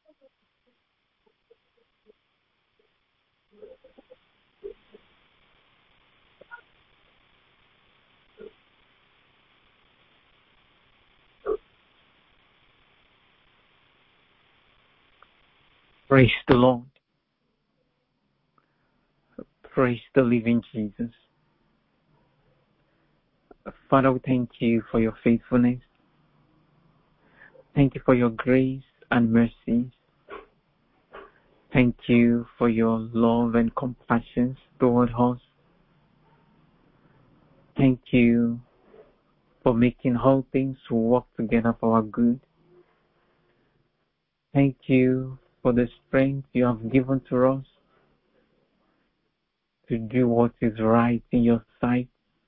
Praise the Lord. Praise the living Jesus. Father, we thank you for your faithfulness. Thank you for your grace and mercies. Thank you for your love and compassion toward us. Thank you for making all things work together for our good. Thank you for the strength you have given to us to do what is right in your sight.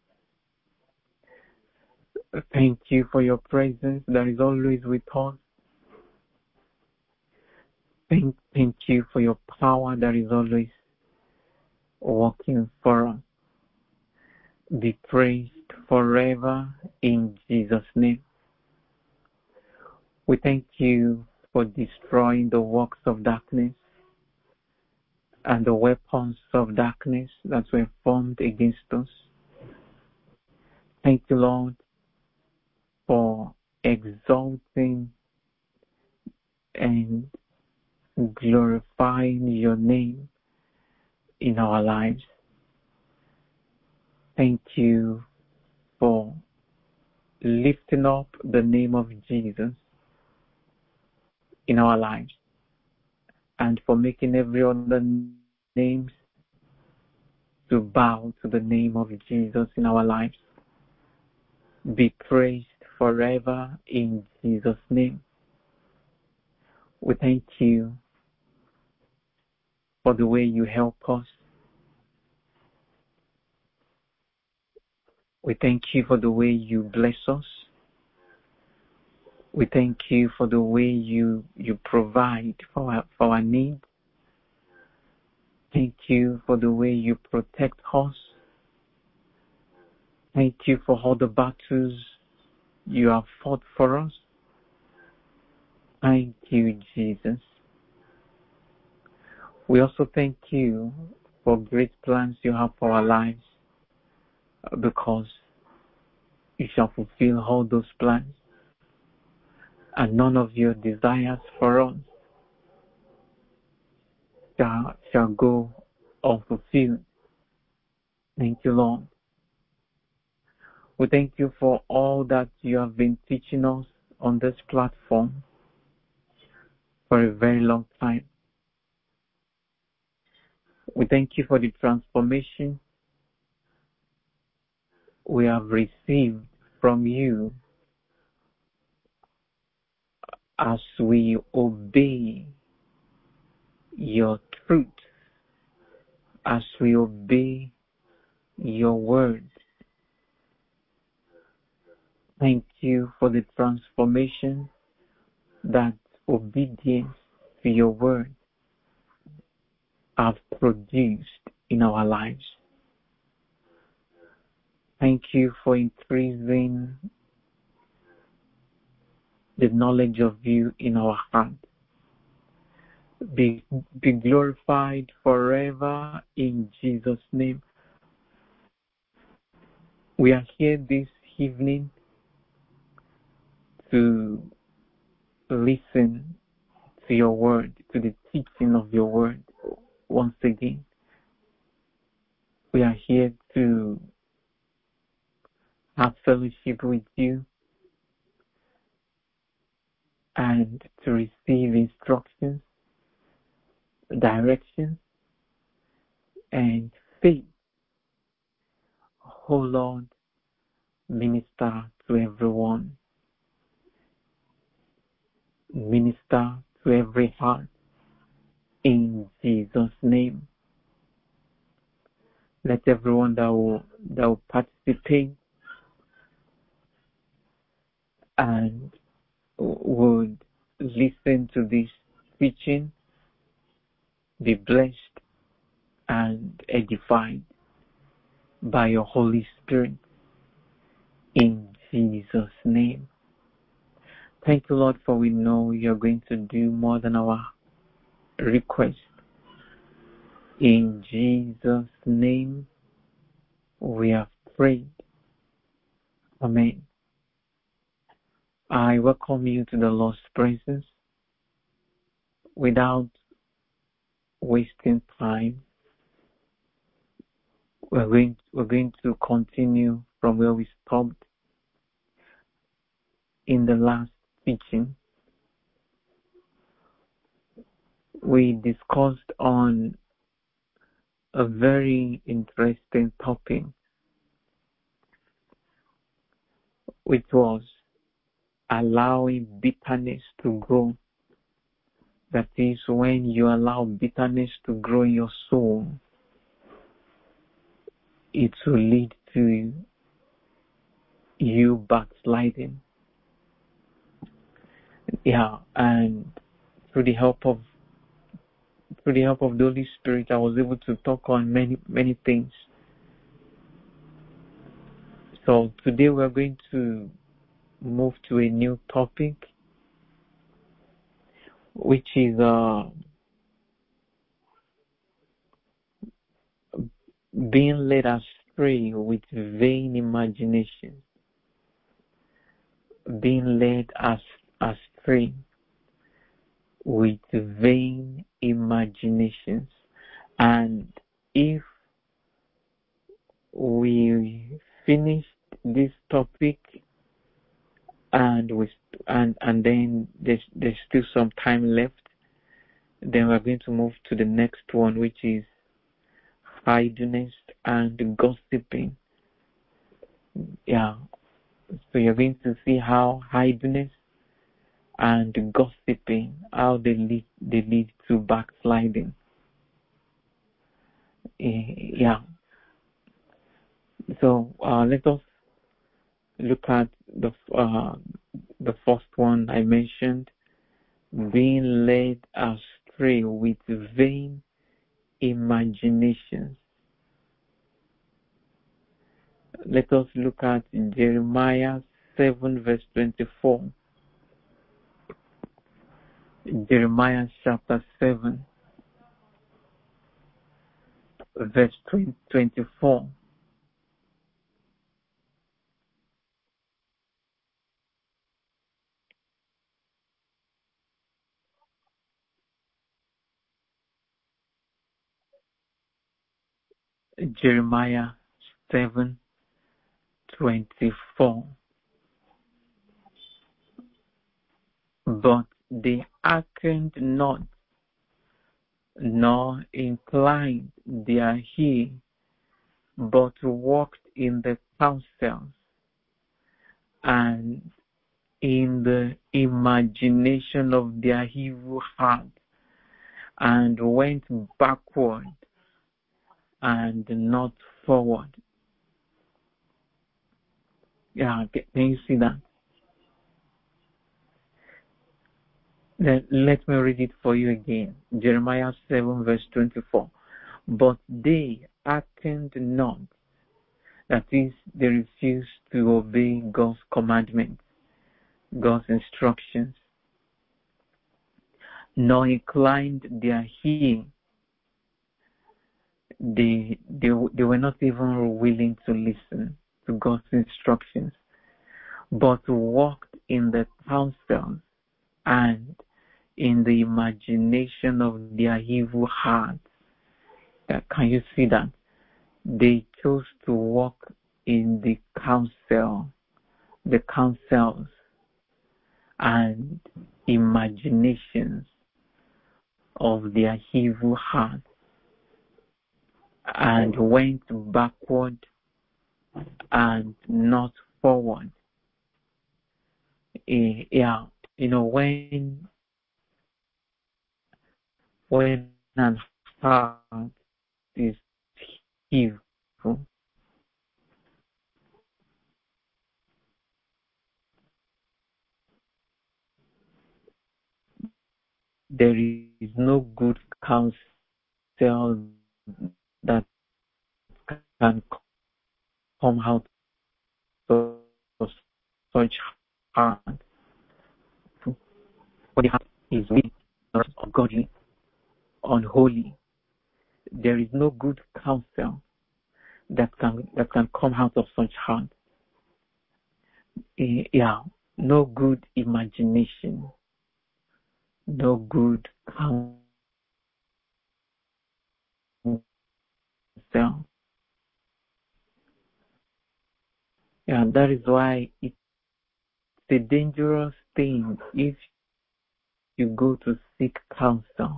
Thank you for your presence that is always with us. Thank you for your power that is always working for us. Be praised forever in Jesus' name. We thank you for destroying the works of darkness and the weapons of darkness that were formed against us. Thank you, Lord, for exalting and glorifying your name in our lives. Thank you for lifting up the name of Jesus in our lives and for making every other name to bow to the name of Jesus in our lives. Be praised forever in Jesus' name. We thank you for the way you help us. We thank you for the way you bless us. We thank you for the way you provide for our needs. Thank you for the way you protect us. Thank you for all the battles you have fought for us. Thank you, Jesus. We also thank you for great plans you have for our lives, because you shall fulfill all those plans, and none of your desires for us shall go unfulfilled. Thank you, Lord. We thank you for all that you have been teaching us on this platform for a very long time. We thank you for the transformation we have received from you as we obey your truth, as we obey your word. Thank you for the transformation that obedience to your word have produced in our lives. Thank you for increasing the knowledge of you in our heart. Be glorified forever in Jesus' name. We are here this evening to listen to your word, to the teaching of your word once again. We are here to have fellowship with you and to receive instructions, direction, and faith. Oh Lord, minister to everyone. Minister to every heart in Jesus' name. Let everyone that will participate and would listen to this teaching be blessed and edified by your Holy Spirit in Jesus' name. Thank you, Lord, for we know you're going to do more than our request. In Jesus' name, we have prayed. Amen. I welcome you to the Lord's presence. Without wasting time, we're going to continue from where we stopped in the last teaching. We discussed on a very interesting topic, which was allowing bitterness to grow. That is, when you allow bitterness to grow in your soul, it will lead to you backsliding. Yeah, and through the help of the Holy Spirit, I was able to talk on many things. So today we're going to move to a new topic, which is being led astray with vain imagination. Being led astray with vain imaginations. And if we finish this topic and then there's still some time left, then we're going to move to the next one, which is idleness and gossiping. Yeah. So you're going to see how idleness and gossiping, how they lead to backsliding. Yeah. So let us look at the first one I mentioned, being led astray with vain imaginations. Let us look at Jeremiah 7 verse 24. Jeremiah chapter 7 verse 24. Jeremiah 7:24. But they hearkened not, nor inclined their ear, but walked in the counsels and in the imagination of their evil heart, and went backward and not forward. Yeah, can you see that? Let me read it for you again. Jeremiah 7 verse 24. But they hearkened not. That is, they refused to obey God's commandments, God's instructions, nor inclined their ear. They were not even willing to listen to God's instructions, but walked in the counsels and in the imagination of their evil hearts. Can you see that? They chose to walk in the counsels and imaginations of their evil hearts, and went backward and not forward. Yeah, when an heart is evil, there is no good counsel that can come out of such heart. For the heart is wicked, ungodly, unholy. There is no good counsel that can come out of such heart. Yeah, no good imagination, no good counsel. Yeah, that is why it's a dangerous thing if you go to seek counsel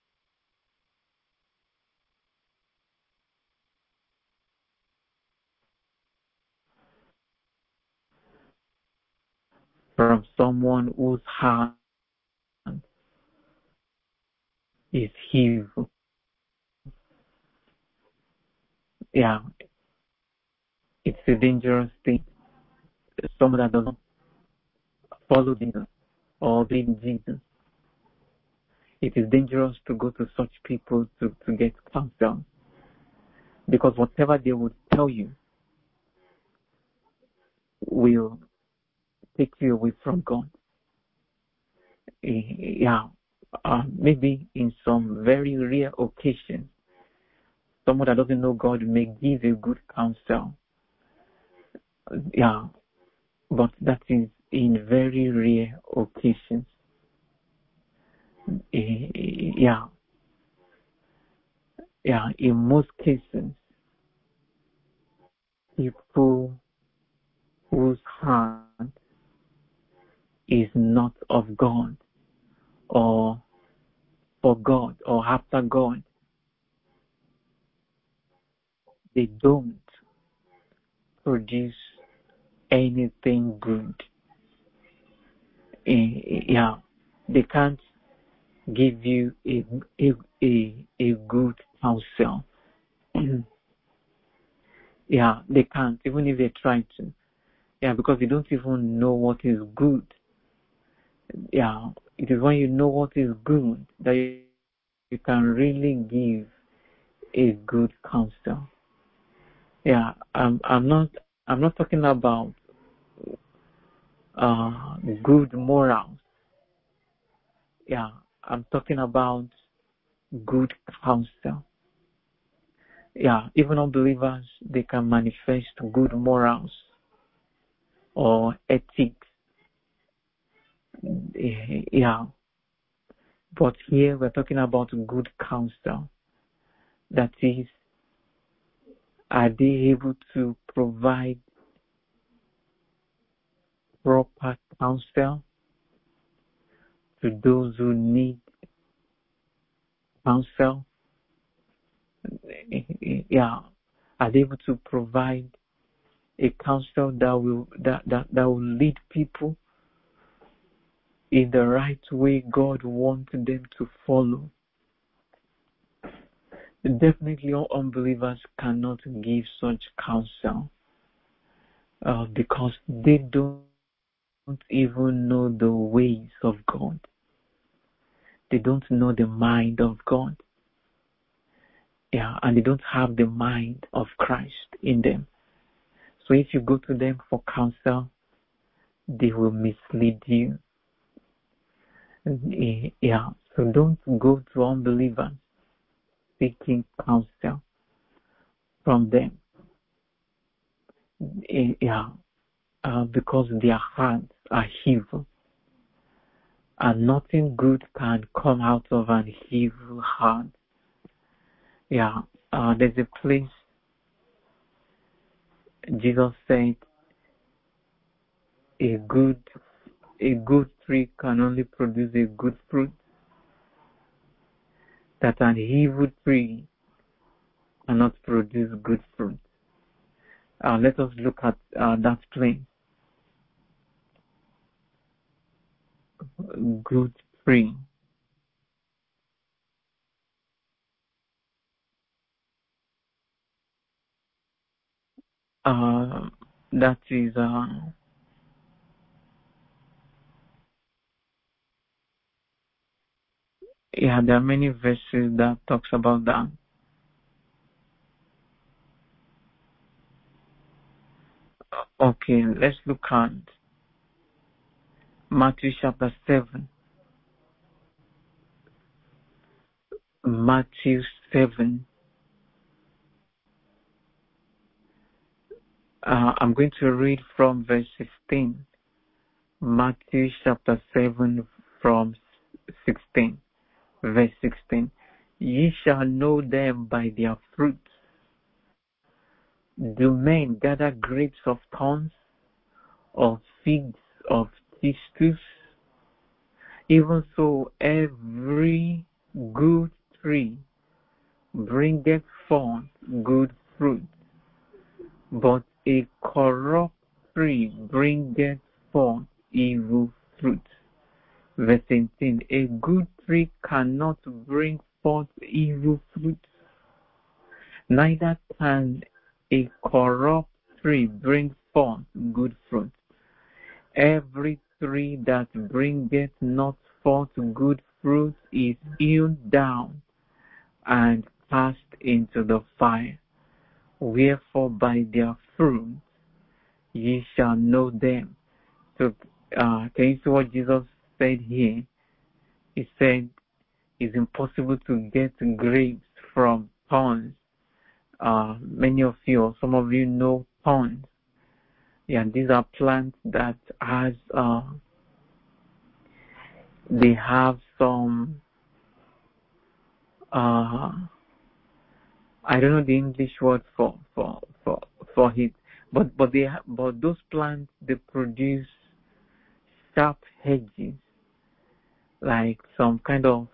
from someone whose heart is evil. Yeah, it's a dangerous thing. Someone that doesn't follow Jesus or believe in Jesus. It is dangerous to go to such people to get counsel, because whatever they would tell you will take you away from God. Yeah, maybe in some very rare occasion, someone that doesn't know God may give a good counsel. Yeah, but that is in very rare occasions. Yeah, in most cases, people whose heart is not of God or for God or after God, they don't produce anything good. Yeah, they can't give you a good counsel. Yeah, they can't, even if they try to. Yeah, because they don't even know what is good. Yeah, it is when you know what is good that you can really give a good counsel. Yeah, I'm not talking about good morals. Yeah, I'm talking about good counsel. Yeah, even unbelievers, they can manifest good morals or ethics. Yeah, but here we're talking about good counsel. That is, are they able to provide proper counsel to those who need counsel? Yeah, are they able to provide a counsel that will lead people in the right way God wants them to follow? Definitely, all unbelievers cannot give such counsel because they don't even know the ways of God. They don't know the mind of God. Yeah, and they don't have the mind of Christ in them. So if you go to them for counsel, they will mislead you. Yeah, so don't go to unbelievers seeking counsel from them. Yeah, because their hearts are evil, and nothing good can come out of an evil heart. Yeah, there's a place Jesus said a good tree can only produce a good fruit, that an evil tree cannot produce good fruit. Let us look at that place. Good tree. That is yeah, there are many verses that talks about that. Okay, let's look at Matthew chapter 7. Matthew 7. I'm going to read from verse 16. Matthew chapter 7 from 16. Verse 16. Ye shall know them by their fruits. Do men gather grapes of thorns, or figs of thistles? Even so, every good tree bringeth forth good fruit, but a corrupt tree bringeth forth evil fruit. Verse 18. A good tree cannot bring forth evil fruit, neither can a corrupt tree bring forth good fruit. Every tree that bringeth not forth good fruit is hewn down and cast into the fire. Wherefore by their fruit ye shall know them. So can you see what Jesus said here? He said it's impossible to get grapes from thorns. Many of you, or some of you, know thorns. Yeah, these are plants that they have some I don't know the English word for it, but those plants, they produce sharp edges, like some kind of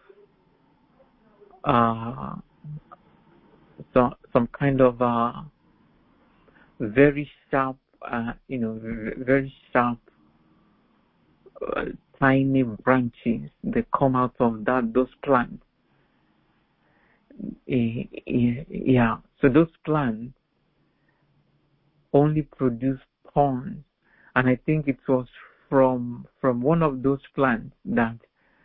some kind of very sharp, very sharp, tiny branches that come out of those plants. Yeah, so those plants only produce thorns, and I think it was from one of those plants that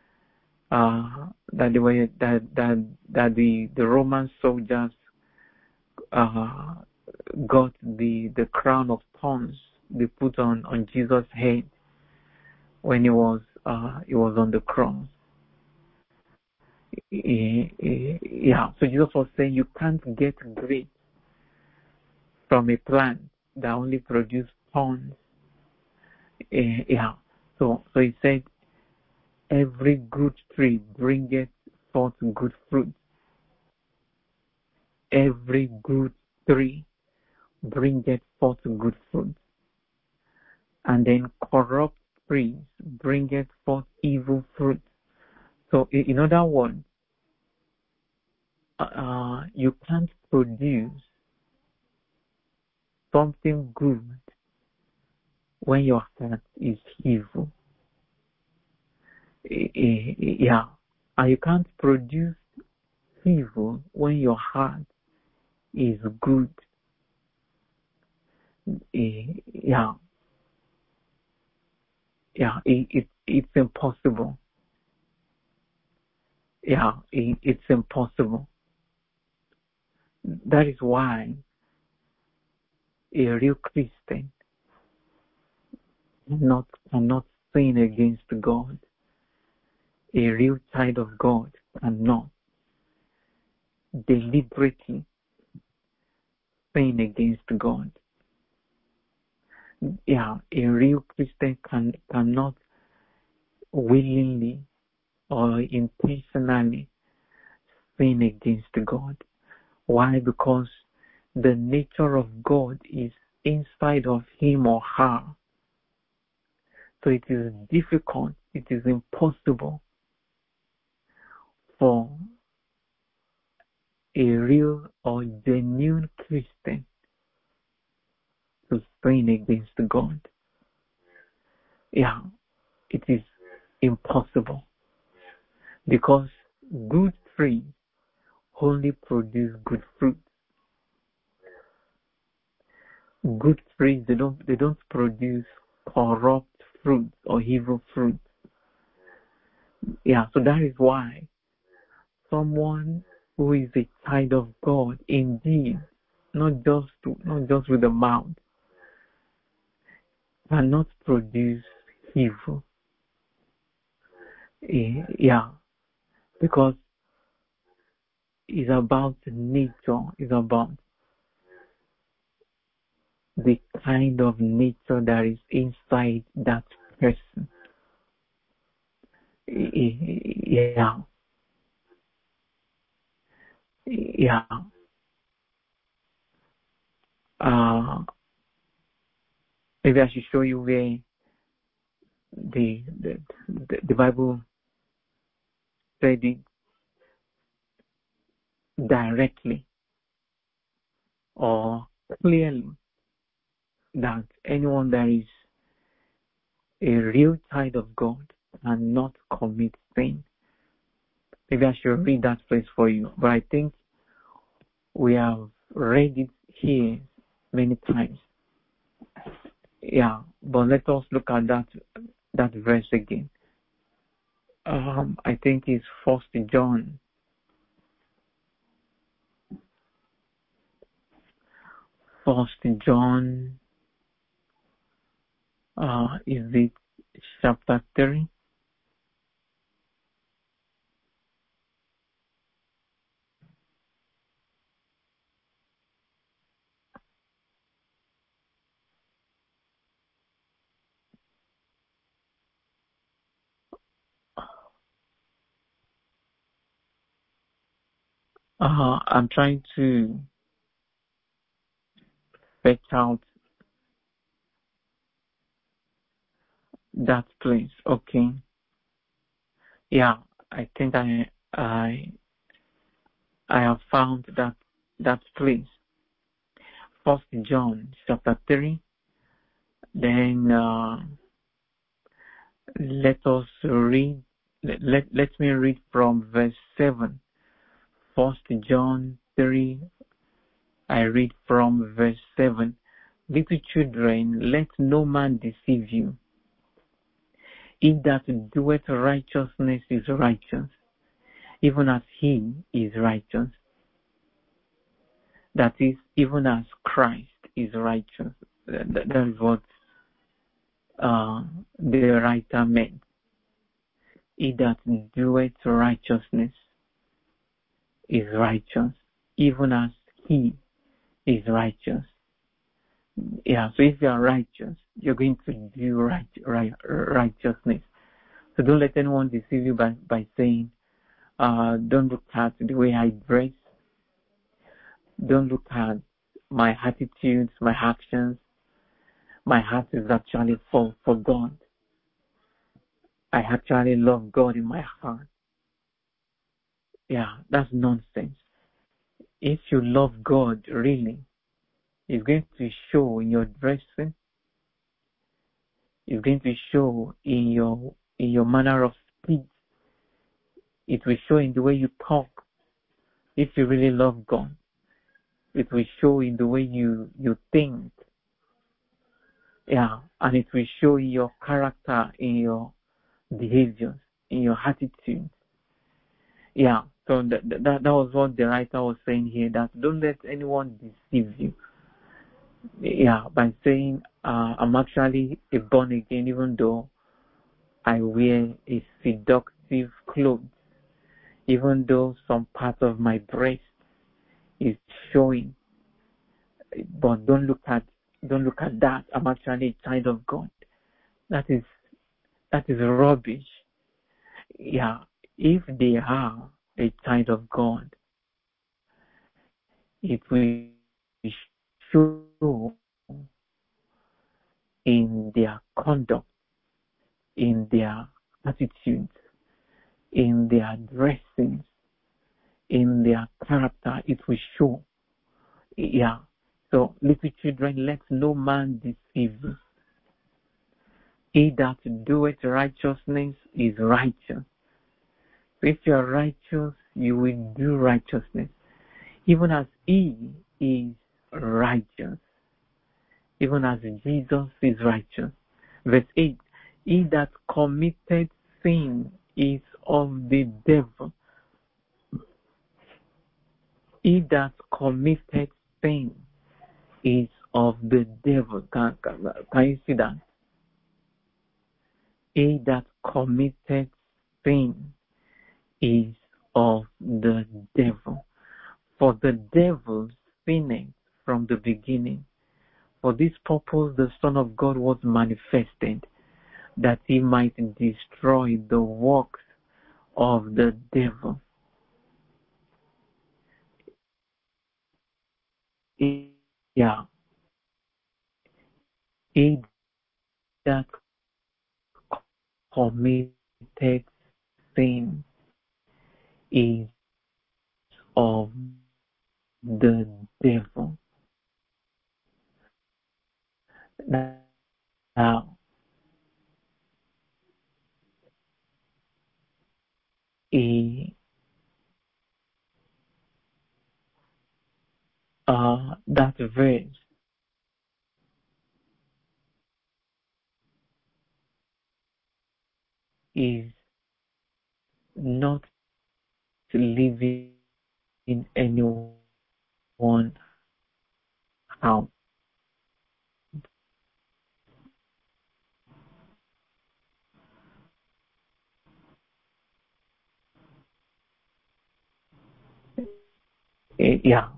the Roman soldiers got the crown of thorns they put on Jesus' head when he was on the cross. Yeah, so Jesus was saying you can't get grapes from a plant that only produces thorns. Yeah, so he said every good tree bringeth forth good fruit. Every good tree bringeth forth good fruit, and then corrupt trees bringeth forth evil fruit. So in other words, you can't produce something good when your heart is evil. Yeah, and you can't produce evil when your heart is good. Yeah, it's impossible. Yeah, it's impossible. That is why a real Christian cannot sin against God. A real child of God cannot deliberately sin against God. Yeah, a real Christian cannot willingly or intentionally sin against God. Why? Because the nature of God is inside of him or her. So it is difficult, it is impossible for a real or genuine Christian to sin against God. Yeah, it is impossible, because good trees only produce good fruit. Good trees, they don't produce corrupt fruit or evil fruit. Yeah, so that is why someone who is a child of God, indeed, not just with the mouth, cannot produce evil. Yeah, because is about nature, is about the kind of nature that is inside that person. Yeah. Yeah. Maybe I should show you where the Bible said it directly or clearly that anyone that is a real child of God and not commit sin. Maybe I should read that place for you, but I think we have read it here many times. Yeah, but let us look at that verse again. I think it's 1 John. 1 John, is it chapter 3? I'm trying to fetch out that place. Okay. Yeah, I think I have found that place. 1 John chapter 3. Then let us read. Let me read from verse 7. 1 John 3. I read from verse 7. Little children, let no man deceive you. He that doeth righteousness is righteous, even as he is righteous. That is, even as Christ is righteous. That is what the writer meant. He that doeth righteousness is righteous, even as he is righteous. Yeah, so if you are righteous, you're going to do righteousness. So don't let anyone deceive you by saying, don't look at the way I dress. Don't look at my attitudes, my actions. My heart is actually for God. I actually love God in my heart. Yeah, that's nonsense. If you love God really, it's going to show in your dressing. It's going to show in your manner of speech. It will show in the way you talk. If you really love God, it will show in the way you think. Yeah, and it will show in your character, in your behaviors, in your attitude. Yeah, so that was what the writer was saying here, that don't let anyone deceive you. Yeah, by saying I'm actually a born again, even though I wear a seductive clothes, even though some part of my breast is showing. But don't look at that. I'm actually a child of God. That is rubbish. Yeah, if they are a child of God, it will show in their conduct, in their attitudes, in their dressings, in their character. It will show. Yeah. So, little children, let no man deceive you. He that doeth righteousness is righteous. If you are righteous, you will do righteousness, even as he is righteous, even as Jesus is righteous. Verse 8, he that committed sin is of the devil. He that committed sin is of the devil. Can you see that? He that committed sin is of the devil. For the devil sinned from the beginning. For this purpose the Son of God was manifested, that he might destroy the works of the devil. Yeah. He that committed sin is of the devil. Now, that verse is not leaving anyone out. Yeah,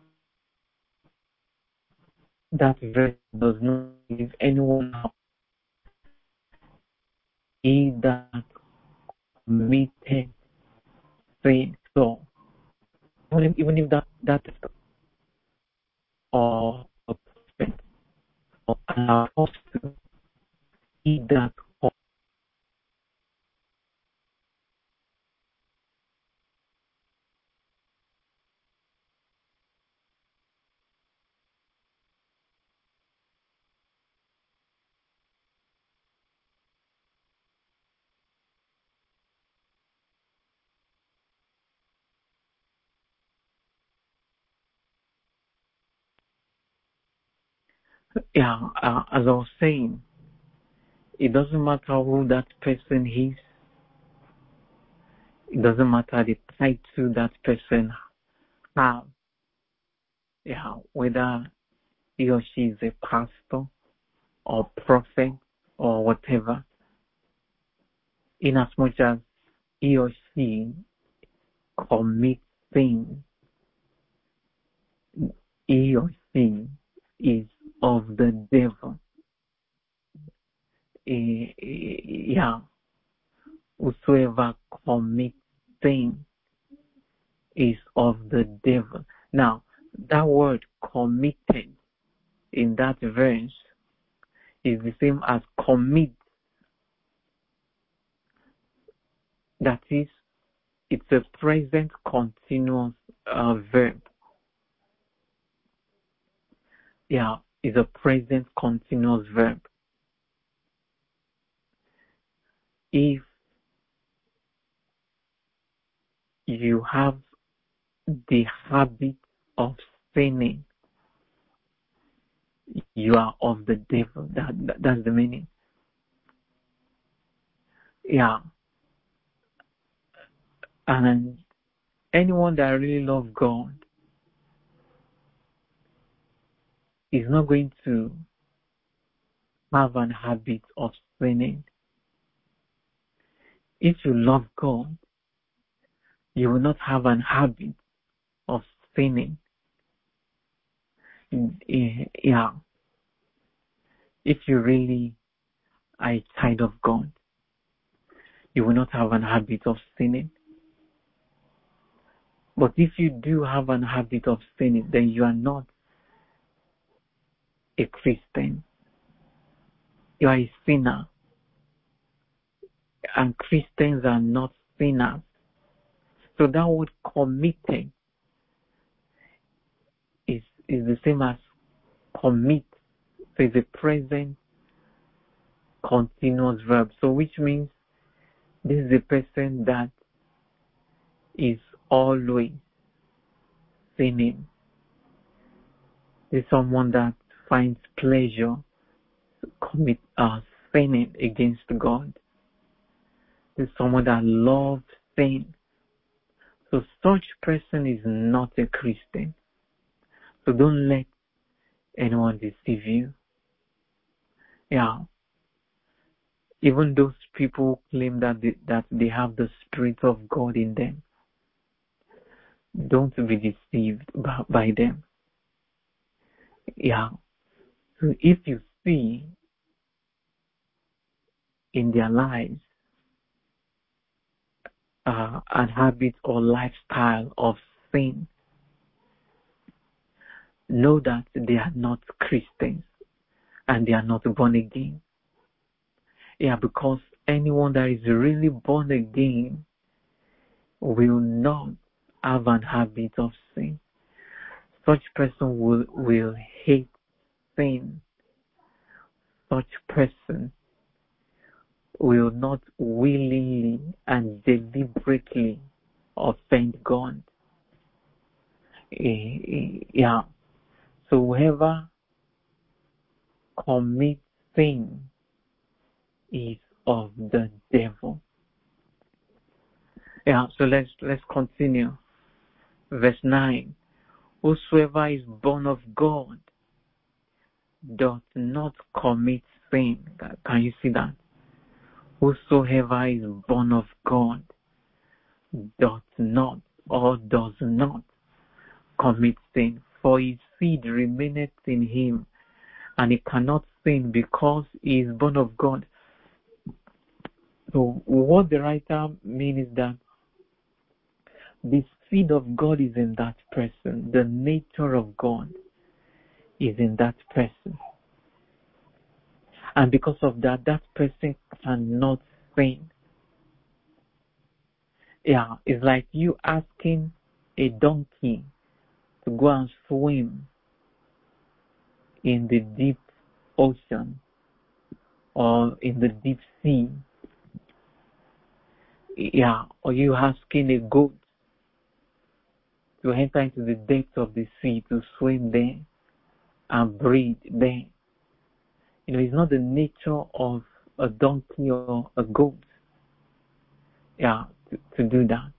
that verse does not leave anyone out. He that committed sin. So even if that or a prophet or an apostle, he that as I was saying, it doesn't matter who that person is. It doesn't matter the title that person has. Yeah, whether he or she is a pastor or prophet or whatever. In as much as he or she commits sin, he or she is of the devil. Yeah, whosoever commits sin is of the devil. Now, that word committed in that verse is the same as commit. That is, it's a present continuous verb. Yeah, it's a present continuous verb. If you have the habit of sinning, you are of the devil. That's the meaning. Yeah. And anyone that really loves God is not going to have an habit of sinning. If you love God, you will not have an habit of sinning. Yeah. If you really are a child of God, you will not have an habit of sinning. But if you do have an habit of sinning, then you are not a Christian. You are a sinner. And Christians are not sinners. So that word committed is the same as commit. So it's a present continuous verb. So which means this is a person that is always sinning. This is someone that finds pleasure commit sinning against God. This is someone that loves sin. So such person is not a Christian. So don't let anyone deceive you. Yeah. Even those people claim that they have the Spirit of God in them, Don't be deceived by them. Yeah. So if you see in their lives a habit or lifestyle of sin, know that they are not Christians and they are not born again. Yeah, because anyone that is really born again will not have an habit of sin. Such person will hate sin. Such person will not willingly and deliberately offend God. Yeah. So whoever commits sin is of the devil. Yeah, so let's continue. Verse 9. Whosoever is born of God doth not commit sin. Can you see that? Whosoever is born of God doth not or does not commit sin, for his seed remaineth in him, and he cannot sin because he is born of God. So what the writer means is that the seed of God is in that person. The nature of God is in that person. And because of that, that person cannot sin. Yeah, it's like you asking a donkey to go and swim in the deep ocean or in the deep sea. Yeah, or you asking a goat to enter into the depths of the sea to swim there and breathe there. You know, it's not the nature of a donkey or a goat, yeah, to do that.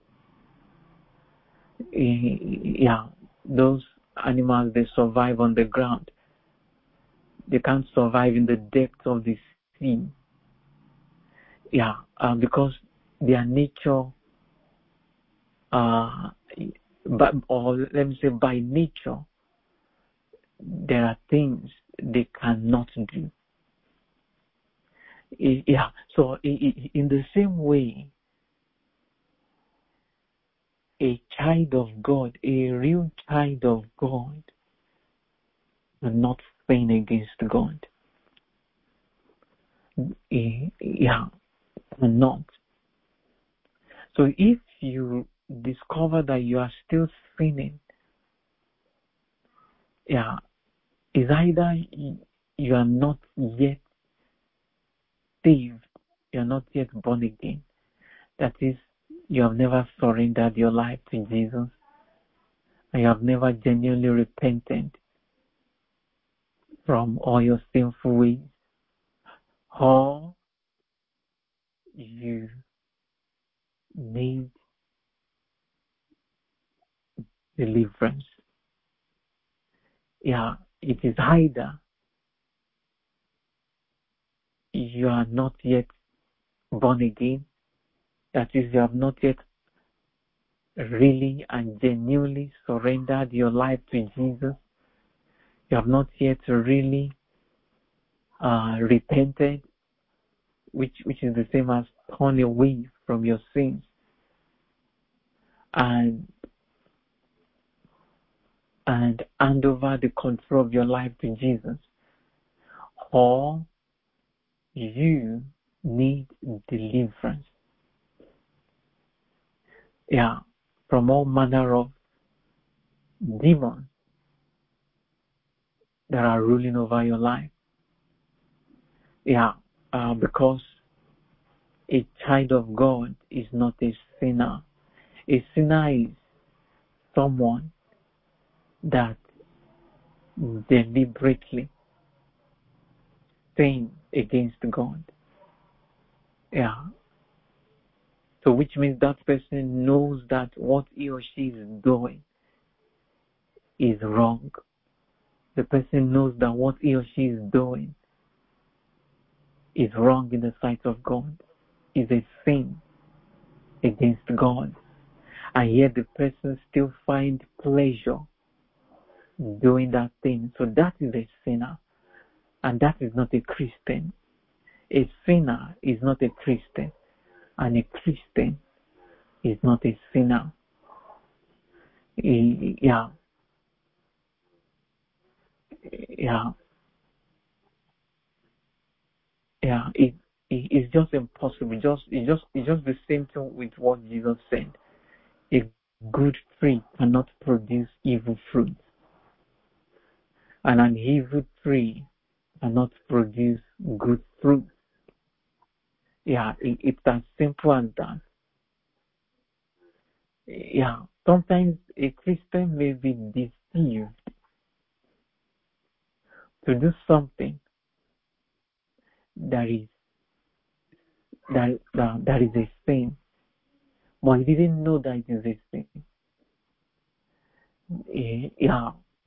Yeah, those animals, they survive on the ground. They can't survive in the depths of the sea. Yeah, because their nature, or let me say by nature, there are things they cannot do. Yeah, so in the same way, a child of God, a real child of God, will not sin against God. Yeah, not. So if you discover that you are still sinning, yeah, is either you are not yet saved, you are not yet born again. That is, you have never surrendered your life to Jesus, and you have never genuinely repented from all your sinful ways, or you need deliverance. Yeah, it is either you are not yet born again, that is, you have not yet really and genuinely surrendered your life to Jesus, you have not yet really repented, which is the same as turn away from your sins and hand over the control of your life to Jesus, or you need deliverance. Yeah, from all manner of demons that are ruling over your life. Yeah, because a child of God is not a sinner. A sinner is someone that deliberately sin against God. Yeah. So which means that person knows that what he or she is doing is wrong. The person knows that what he or she is doing is wrong in the sight of God, is a sin against God. and yet the person still find pleasure doing that thing. So that is a sinner, and that is not a Christian. A sinner is not a Christian, and a Christian is not a sinner. Yeah. It's just impossible. It's just the same thing with what Jesus said. A good tree cannot produce evil fruit, and an evil tree cannot produce good fruit. Yeah, it's as simple as that. Yeah, sometimes a Christian may be deceived to do something that is a sin, but he didn't know that it is a sin. Yeah,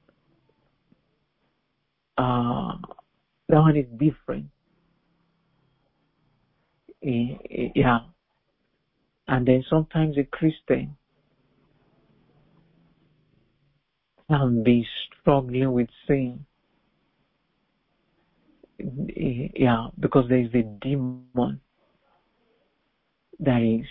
that one is different. Yeah, and then sometimes a Christian can be struggling with sin. Yeah, because there is a demon that is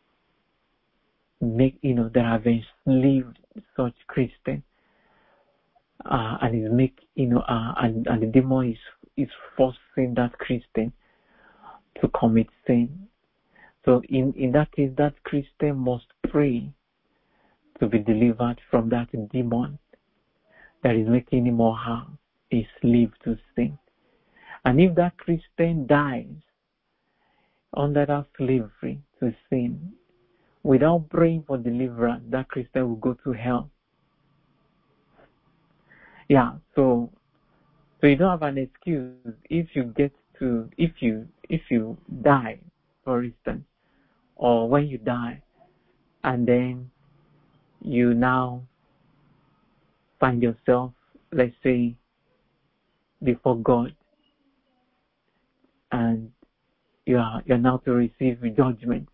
that have enslaved such Christian, and is and the demon is forcing that Christian to commit sin. So in that case, that Christian must pray to be delivered from that demon that is making him or her a slave to sin. And if that Christian dies under that slavery to sin, without praying for deliverance, that Christian will go to hell. Yeah, so you don't have an excuse if you die, for instance, or when you die, and then you now find yourself, let's say, before God, and you're now to receive judgment.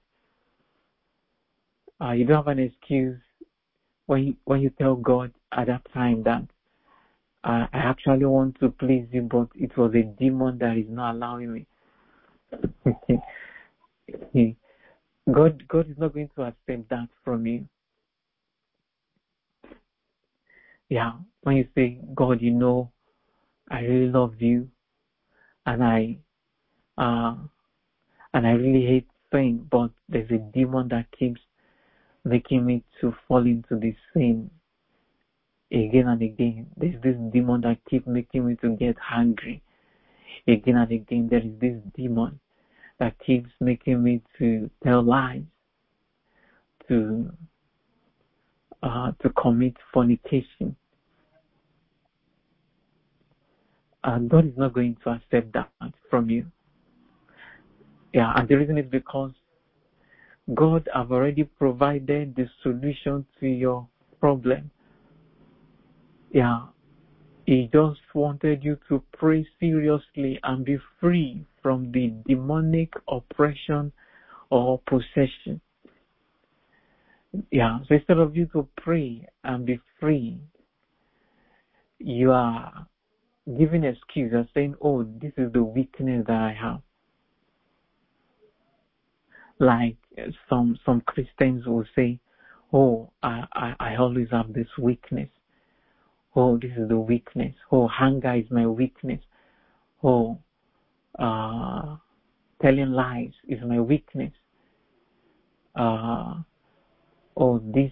You don't have an excuse when you tell God at that time that I actually want to please you, but it was a demon that is not allowing me. God is not going to accept that from you. Yeah, when you say, God, I really love you, and I really hate sin, but there's a demon that keeps making me to fall into this sin again and again. There's this demon that keeps making me to get angry again and again. There is this demon that keeps making me to tell lies, to commit fornication. God is not going to accept that from you. Yeah, and the reason is because God have already provided the solution to your problem. Yeah, He just wanted you to pray seriously and be free from the demonic oppression or possession. Yeah, so instead of you to pray and be free, you are giving excuse and saying, oh, this is the weakness that I have. Like some Christians will say, oh, I always have this weakness. Oh, this is the weakness. Oh, anger is my weakness. Oh, telling lies is my weakness. Oh, this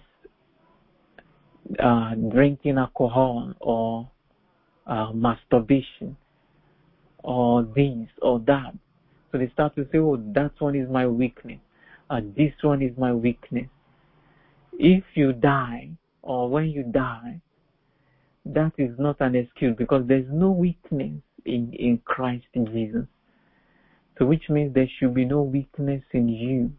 drinking alcohol or masturbation or this or that. So they start to say, oh, that one is my weakness. This one is my weakness. If you die or when you die, that is not an excuse because there's no weakness in Christ Jesus. So which means there should be no weakness in you.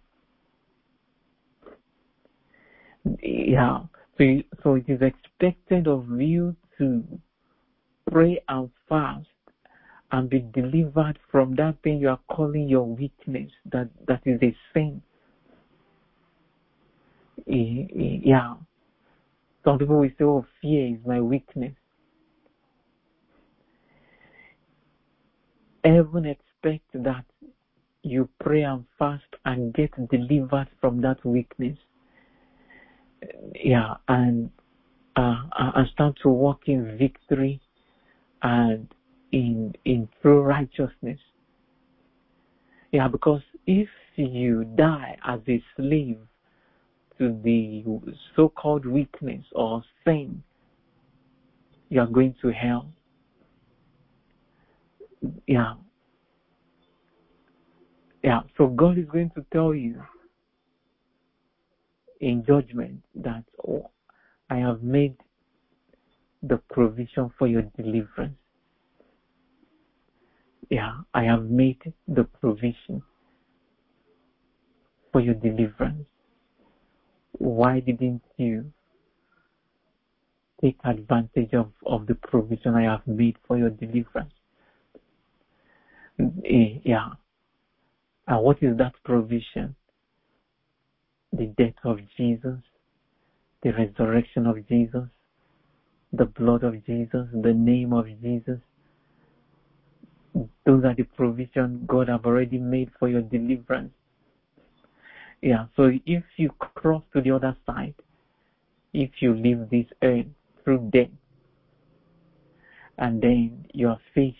Yeah. So it is expected of you to pray and fast and be delivered from that thing you are calling your weakness, that is a sin. Yeah. Some people will say, oh, fear is my weakness. Heaven expects that you pray and fast and get delivered from that weakness. Yeah, and start to walk in victory and in true righteousness. Yeah, because if you die as a slave to the so-called weakness or sin, you are going to hell. Yeah. Yeah. So God is going to tell you in judgment that, oh, I have made the provision for your deliverance. Yeah, I have made the provision for your deliverance. Why didn't you take advantage of the provision I have made for your deliverance? Yeah. And what is that provision? The death of Jesus, the resurrection of Jesus, the blood of Jesus, the name of Jesus. Those are the provisions God have already made for your deliverance. Yeah, so if you cross to the other side, if you leave this earth through death, and then you are faced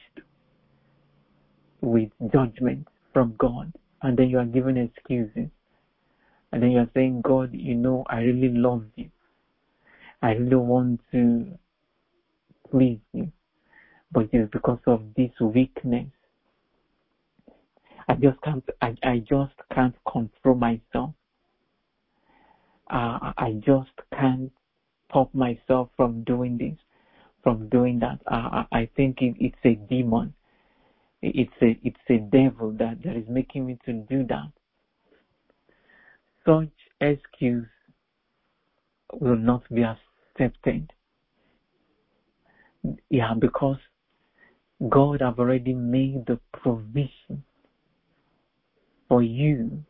with judgment from God, and then you are given excuses, and then you are saying, God, you know, I really love you. I really want to please you, but it's because of this weakness. I just can't control myself. I just can't stop myself from doing this, from doing that. I think it's a demon. It's a devil that is making me to do that. Such excuse will not be accepted. Yeah, because God have already made the provision for you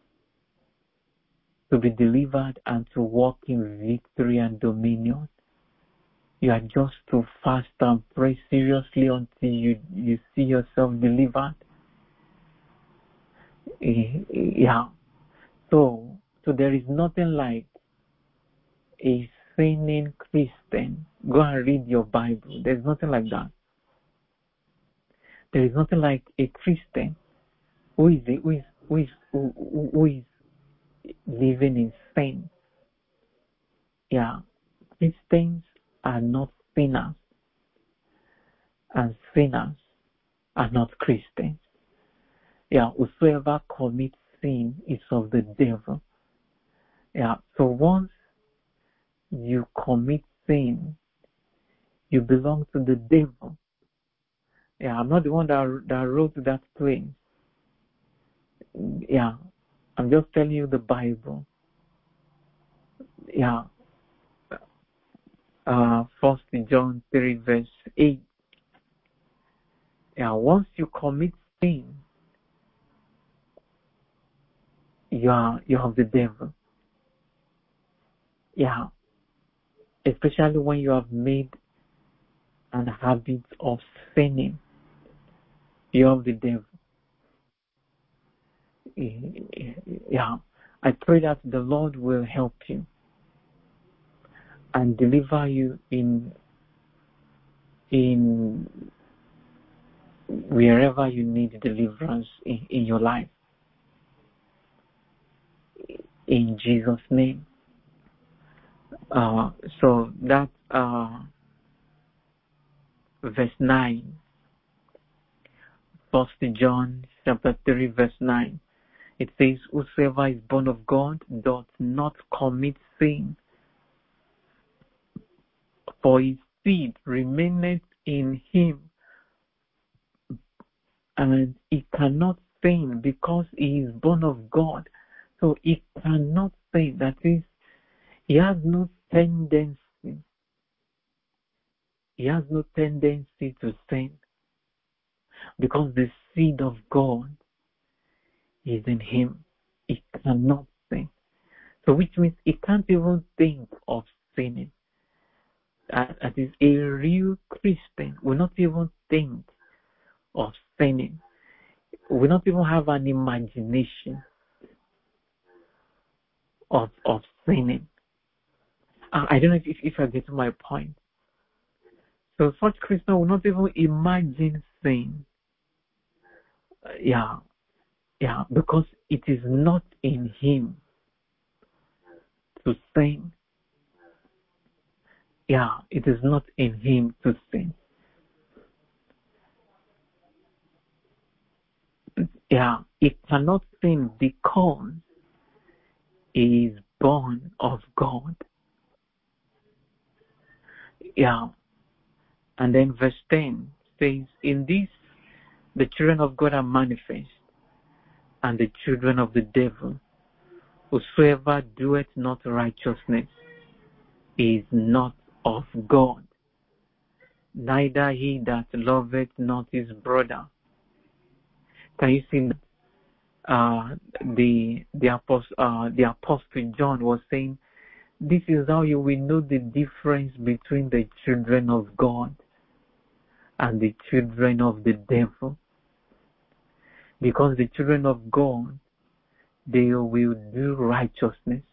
to be delivered and to walk in victory and dominion. You are just to fast and pray seriously until you see yourself delivered. Yeah. So there is nothing like a sinning Christian. Go and read your Bible. There's nothing like that. There is nothing like a Christian who is living in sin. Yeah. Christians are not sinners, and sinners are not Christians. Yeah, whosoever commits sin is of the devil. Yeah, so once you commit sin, you belong to the devil. Yeah, I'm not the one that wrote that play. Yeah, I'm just telling you the Bible. Yeah, 1 John 3 verse 8. Yeah, once you commit sin, you are of the devil. Yeah, especially when you have made an habit of sinning, you're of the devil. Yeah, I pray that the Lord will help you and deliver you in wherever you need deliverance in your life. In Jesus' name. So that verse 9, 1 John chapter 3 verse 9. It says, whosoever is born of God doth not commit sin, for his seed remaineth in him, and he cannot sin because he is born of God. So he cannot sin. That is, he has no tendency. He has no tendency to sin because the seed of God is in him. He cannot sin. So which means he can't even think of sinning. That is, a real Christian will not even think of sinning. Will not even have an imagination of sinning. I don't know if I get to my point. So such Christian will not even imagine sin. Because it is not in him to sin. It is not in him to sin. He cannot sin because he is born of God. And then verse 10 says, in this the children of God are manifest, and the children of the devil. Whosoever doeth not righteousness is not of God, neither he that loveth not his brother. Can you see the apostle John was saying, this is how you will know the difference between the children of God and the children of the devil. Because the children of God, they will do righteousness.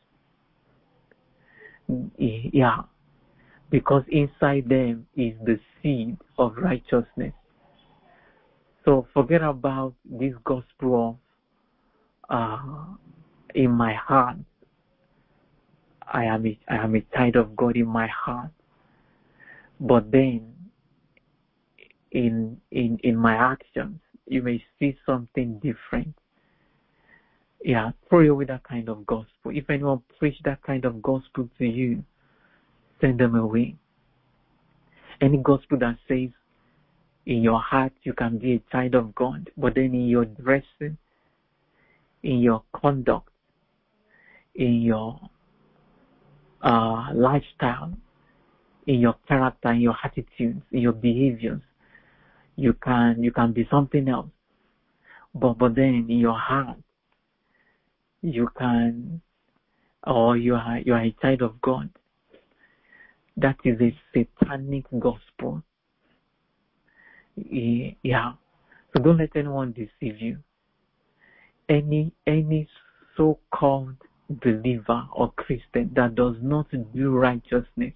Because inside them is the seed of righteousness. So forget about this gospel of in my heart, I am a child of God in my heart. But then in my actions, you may see something different. Throw away that kind of gospel. If anyone preach that kind of gospel to you, send them away. Any gospel that says in your heart you can be a child of God, but then in your dressing, in your conduct, in your lifestyle, in your character, in your attitudes, in your behaviors, you can be something else. But then in your heart, you can, or you are a child of God. That is a satanic gospel. So don't let anyone deceive you. Any so-called believer or Christian that does not do righteousness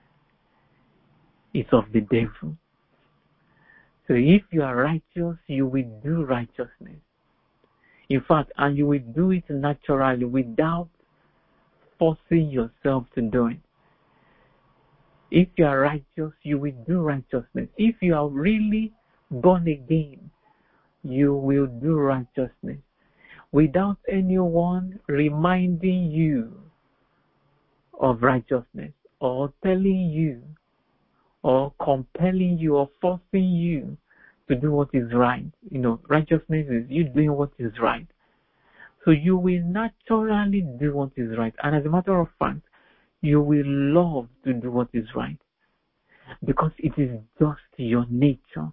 is of the devil. So if you are righteous, you will do righteousness. In fact, and you will do it naturally without forcing yourself to do it. If you are righteous, you will do righteousness. If you are really born again, you will do righteousness without anyone reminding you of righteousness or telling you or compelling you or forcing you to do what is right. Righteousness is you doing what is right. So you will naturally do what is right. And as a matter of fact, you will love to do what is right. Because it is just your nature.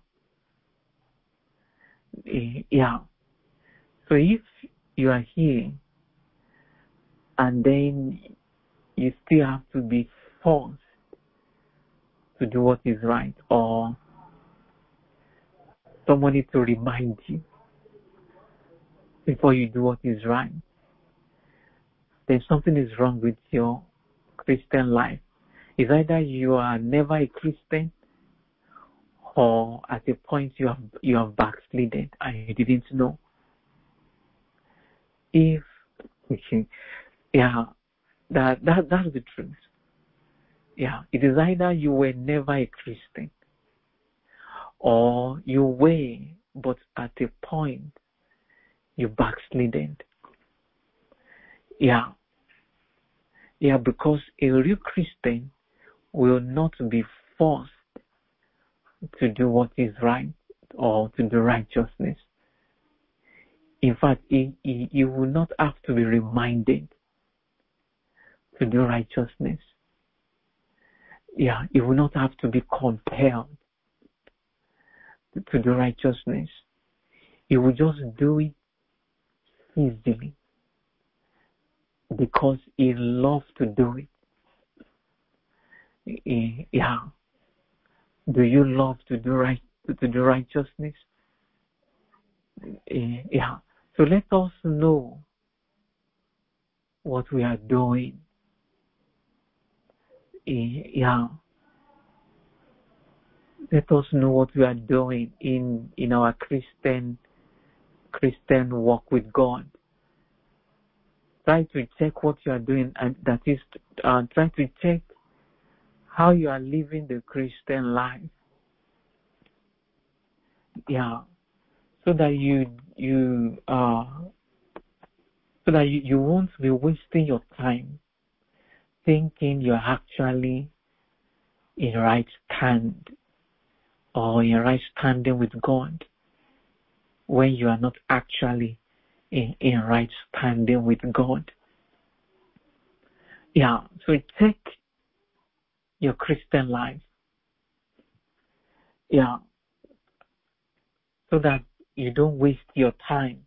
So if you are here and then you still have to be forced to do what is right, or someone needs to remind you before you do what is right, then something is wrong with your Christian life. It's either you are never a Christian, or at a point you have backslidden and you didn't know. That's the truth. It is either you were never a Christian, or you were, but at a point you backslidden. Because a real Christian will not be forced to do what is right or to do righteousness. In fact, he will not have to be reminded to do righteousness. He will not have to be compelled to do righteousness. He will just do it easily because He loves to do it. Yeah. Do you love to do righteousness? Yeah. So let us know what we are doing. Yeah. Let us know what we are doing in our Christian walk with God. Try to check what you are doing, and that is, try to check how you are living the Christian life. Yeah, so that you won't be wasting your time thinking you're actually in right stand or in right standing with God when you are not actually in right standing with God. Yeah, so check your Christian life. Yeah, so that you don't waste your time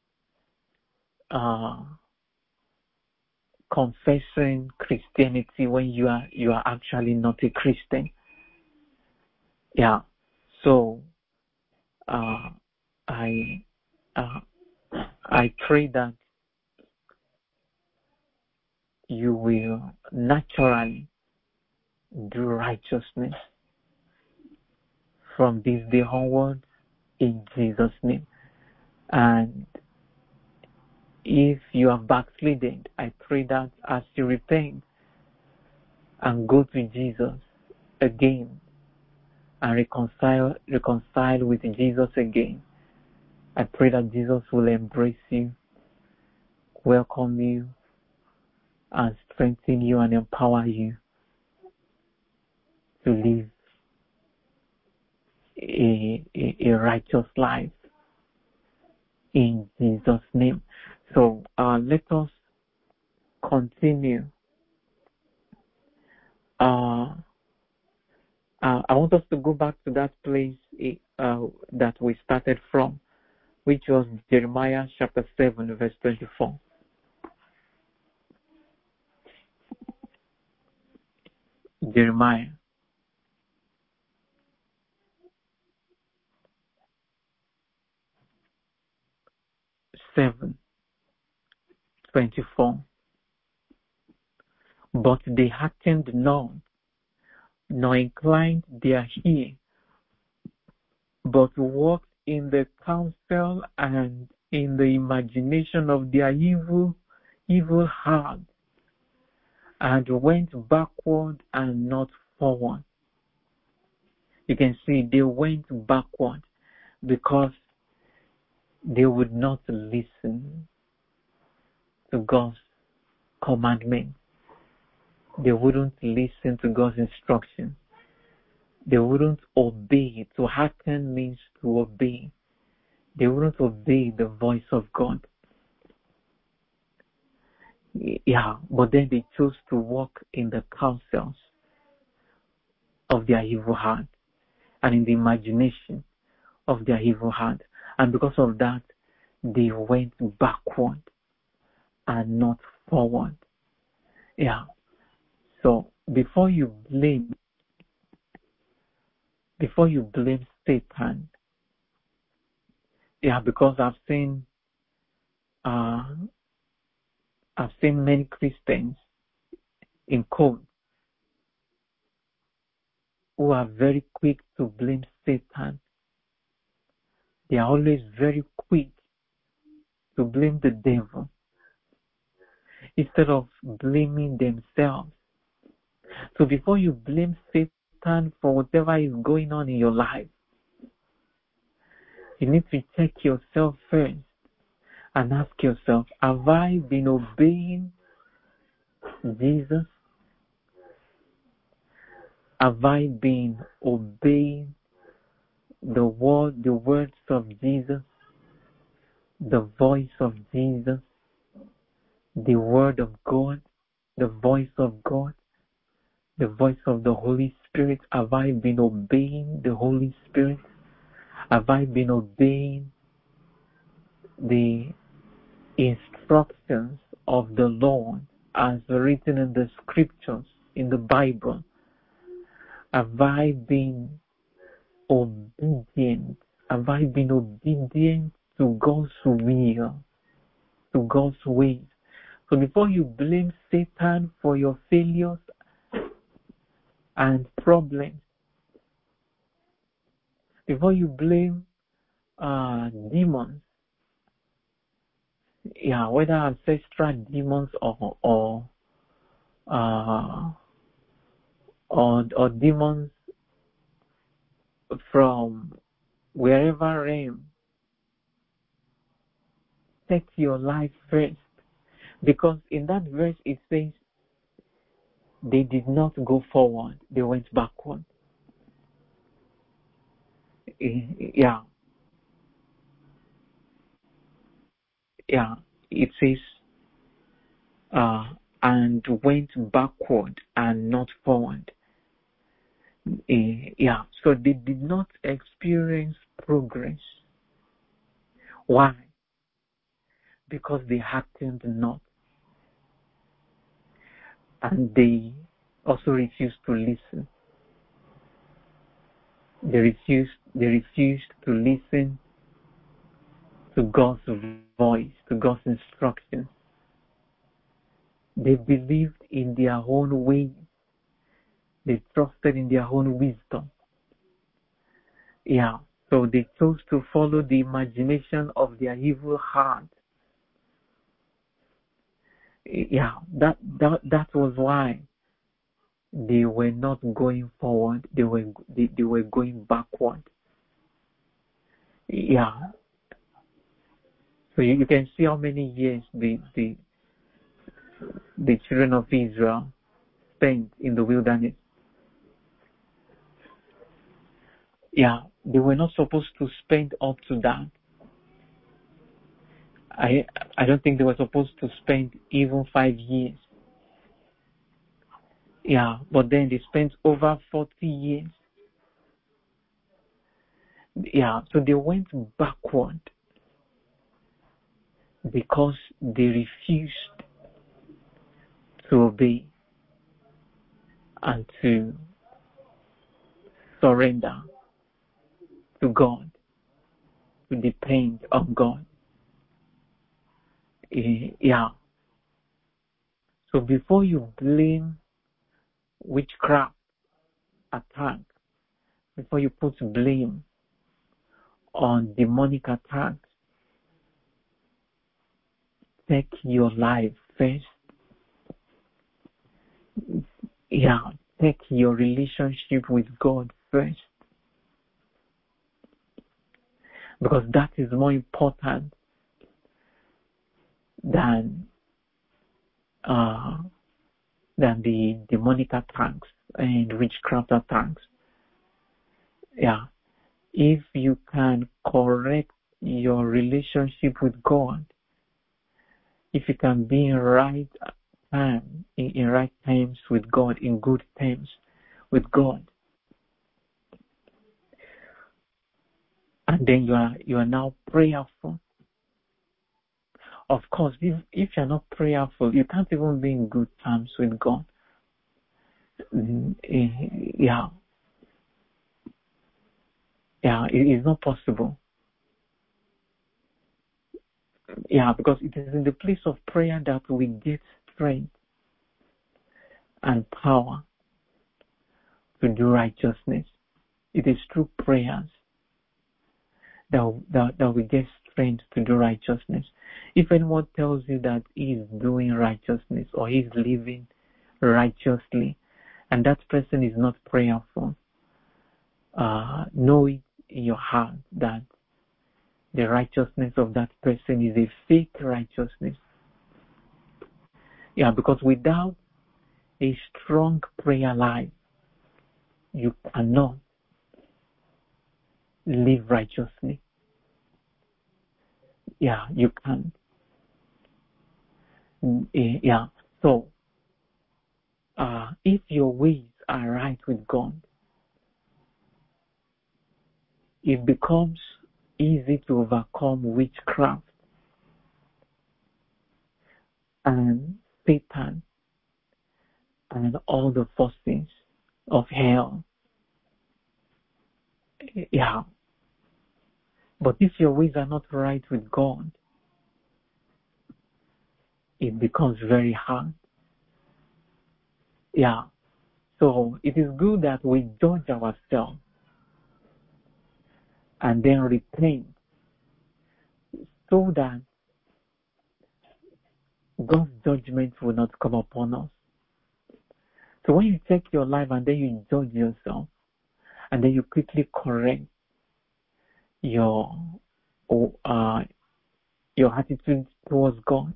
confessing Christianity when you are actually not a Christian. Yeah, so I pray that you will naturally do righteousness from this day onward in Jesus' name. And if you have backslidden, I pray that as you repent and go to Jesus again and reconcile with Jesus again, I pray that Jesus will embrace you, welcome you, and strengthen you and empower you to live a righteous life in Jesus' name. So let us continue. I want us to go back to that place that we started from, which was Jeremiah chapter 7, verse 24. Jeremiah 7:24. But they hearkened not, nor inclined their ear, but walked in the counsel and in the imagination of their evil heart, and went backward and not forward. You can see they went backward because they would not listen to God's commandments. They wouldn't listen to God's instruction. They wouldn't obey. To hearken means to obey. They wouldn't obey the voice of God. Yeah, but then they chose to walk in the counsels of their evil heart and in the imagination of their evil heart. And because of that, they went backward and not forward. Yeah. So before you blame Satan, yeah, because I've seen many Christians in code who are very quick to blame Satan. They are always very quick to blame the devil instead of blaming themselves. So before you blame Satan for whatever is going on in your life, you need to check yourself first and ask yourself, have I been obeying Jesus? Have I been obeying the words of Jesus, the voice of Jesus, the word of God, the voice of God, the voice of the Holy Spirit? Have I been obeying the Holy Spirit? Have I been obeying the instructions of the Lord as written in the scriptures, in the Bible? Have I been obedient? Have I been obedient to God's will, to God's ways? So before you blame Satan for your failures and problems, before you blame demons, whether ancestral demons or demons from wherever realm, take your life first. Because in that verse it says they did not go forward, they went backward. Yeah. It says and went backward and not forward. So they did not experience progress. Why? Because they hearkened not. And they also refused to listen. They refused to listen to God's voice, to God's instructions. They believed in their own way. They trusted in their own wisdom. So they chose to follow the imagination of their evil heart. That was why they were not going forward. They were going backward. So you can see how many years the children of Israel spent in the wilderness. They were not supposed to spend up to that. I don't think they were supposed to spend even 5 years. But then they spent over 40 years. So they went backward because they refused to obey and to surrender to God, to depend on God. So before you blame witchcraft attack, before you put blame on demonic attacks, take your life first. Take your relationship with God first. Because that is more important than the demonic attacks and witchcraft attacks. If you can correct your relationship with God, if you can be in right time, in right terms with God, in good terms with God, and then you are now prayerful. Of course, if you're not prayerful, you can't even be in good terms with God. It is not possible. Because it is in the place of prayer that we get strength and power to do righteousness. It is through prayers that we get strength to do righteousness. If anyone tells you that he is doing righteousness or he is living righteously, and that person is not prayerful, know it in your heart that the righteousness of that person is a fake righteousness. Because without a strong prayer life, you cannot live righteously. You can't. So, if your ways are right with God, it becomes easy to overcome witchcraft. and Satan and all the forces of hell. Yeah. But if your ways are not right with God, it becomes very hard. Yeah. So it is good that we judge ourselves and then repent so that God's judgment will not come upon us. So when you check your life and then you judge yourself and then you quickly correct your attitude towards God,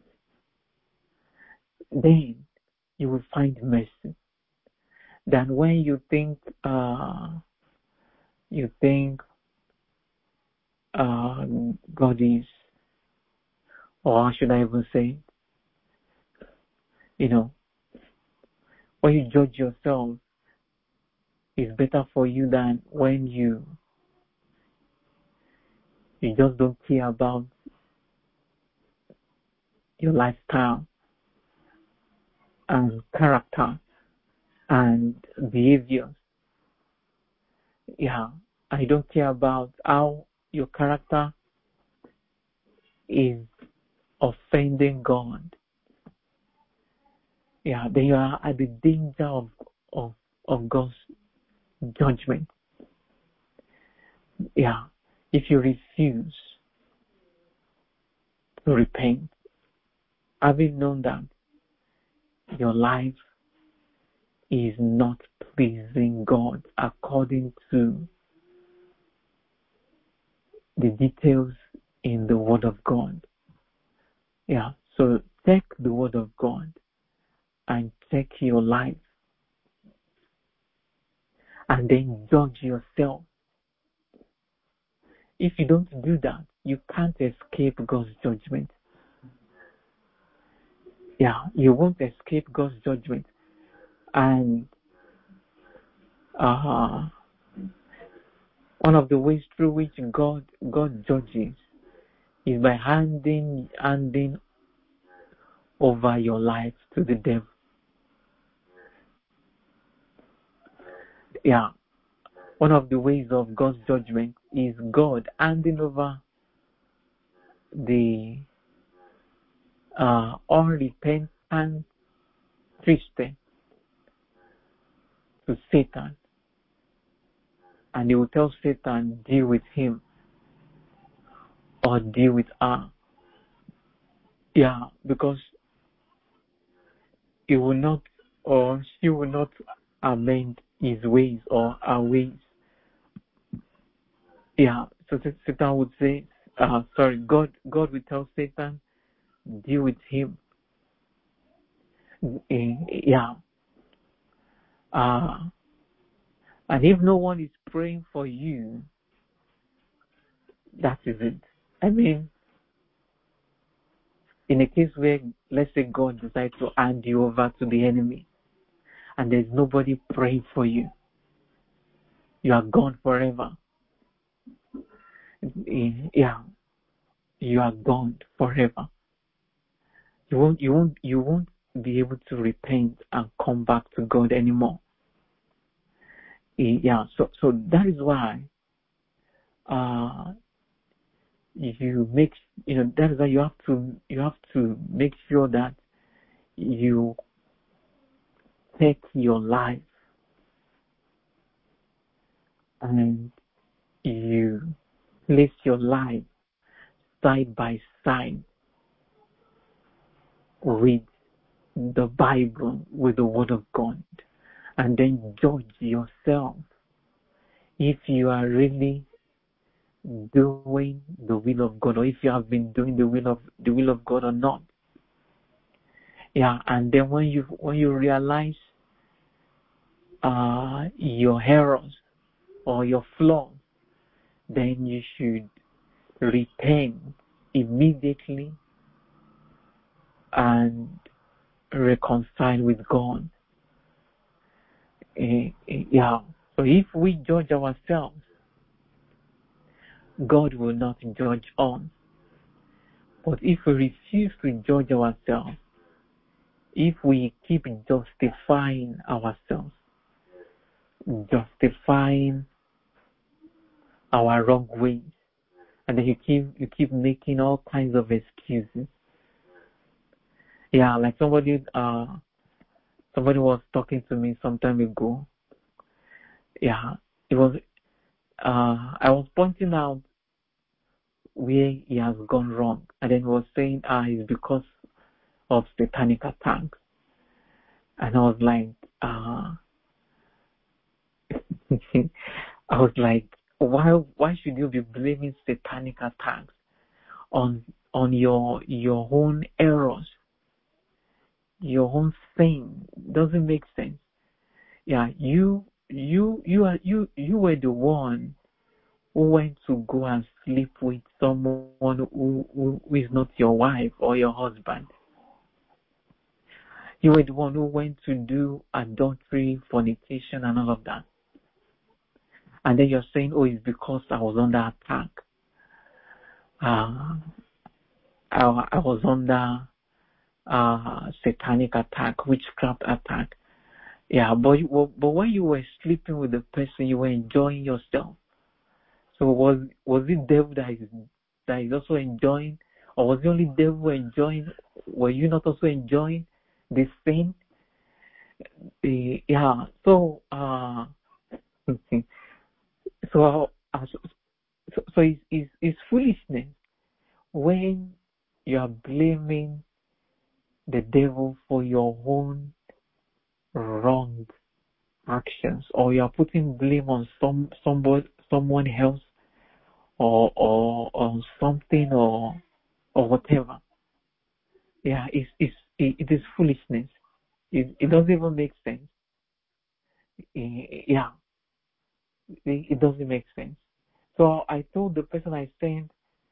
then you will find mercy. Than when you think God is, or how should I even say, when you judge yourself, it's better for you than when you just don't care about your lifestyle and character and behaviors. Yeah, I don't care about how your character is offending God. Yeah, then you are at the danger of God's judgment. Yeah, if you refuse to repent, having known that your life is not pleasing God according to the details in the Word of God. Yeah, so take the Word of God and check your life and then judge yourself. If you don't do that, you can't escape God's judgment. Yeah, you won't escape God's judgment. And one of the ways through which God judges is by handing over your life to the devil. Yeah, one of the ways of God's judgment is God handing over the unrepentant Christian to Satan, and he will tell Satan, deal with him or deal with her. Yeah, because he will not or she will not amend his ways or her ways. Yeah, so Satan would say, God will tell Satan, deal with him. Yeah. And if no one is praying for you, that is it. I mean, in a case where, let's say, God decides to hand you over to the enemy, and there's nobody praying for you, you are gone forever. Yeah, you are gone forever. You won't be able to repent and come back to God anymore. Yeah, so that is why that is why you have to make sure that you take your life and you place your life side by side with the Bible, with the Word of God, and then judge yourself if you are really doing the will of God, or if you have been doing the will of God or not. Yeah, and then when you realize your errors or your flaws, then you should repent immediately and reconcile with God. Yeah. So if we judge ourselves, God will not judge us. But if we refuse to judge ourselves, if we keep justifying ourselves, justifying our wrong ways, and then you keep making all kinds of excuses. Yeah, like somebody was talking to me some time ago. Yeah, it was I was pointing out where he has gone wrong, and then he was saying it's because of satanic attacks. And I was like I was like, why should you be blaming satanic attacks on your own errors, your own sin? Doesn't make sense. Yeah, you were the one who went to go and sleep with someone who is not your wife or your husband. You were the one who went to do adultery, fornication, and all of that. And then you're saying, oh, it's because I was under attack. I was under satanic attack, witchcraft attack. Yeah, but when you were sleeping with the person, you were enjoying yourself. So was it devil that is also enjoying, or was the only devil enjoying? Were you not also enjoying this sin? Yeah. So so it's foolishness when you are blaming the devil for your own wrong actions, or you are putting blame on someone else, or something, or whatever. Yeah, it is foolishness. It doesn't even make sense. Yeah, it doesn't make sense. So I told the person, I said,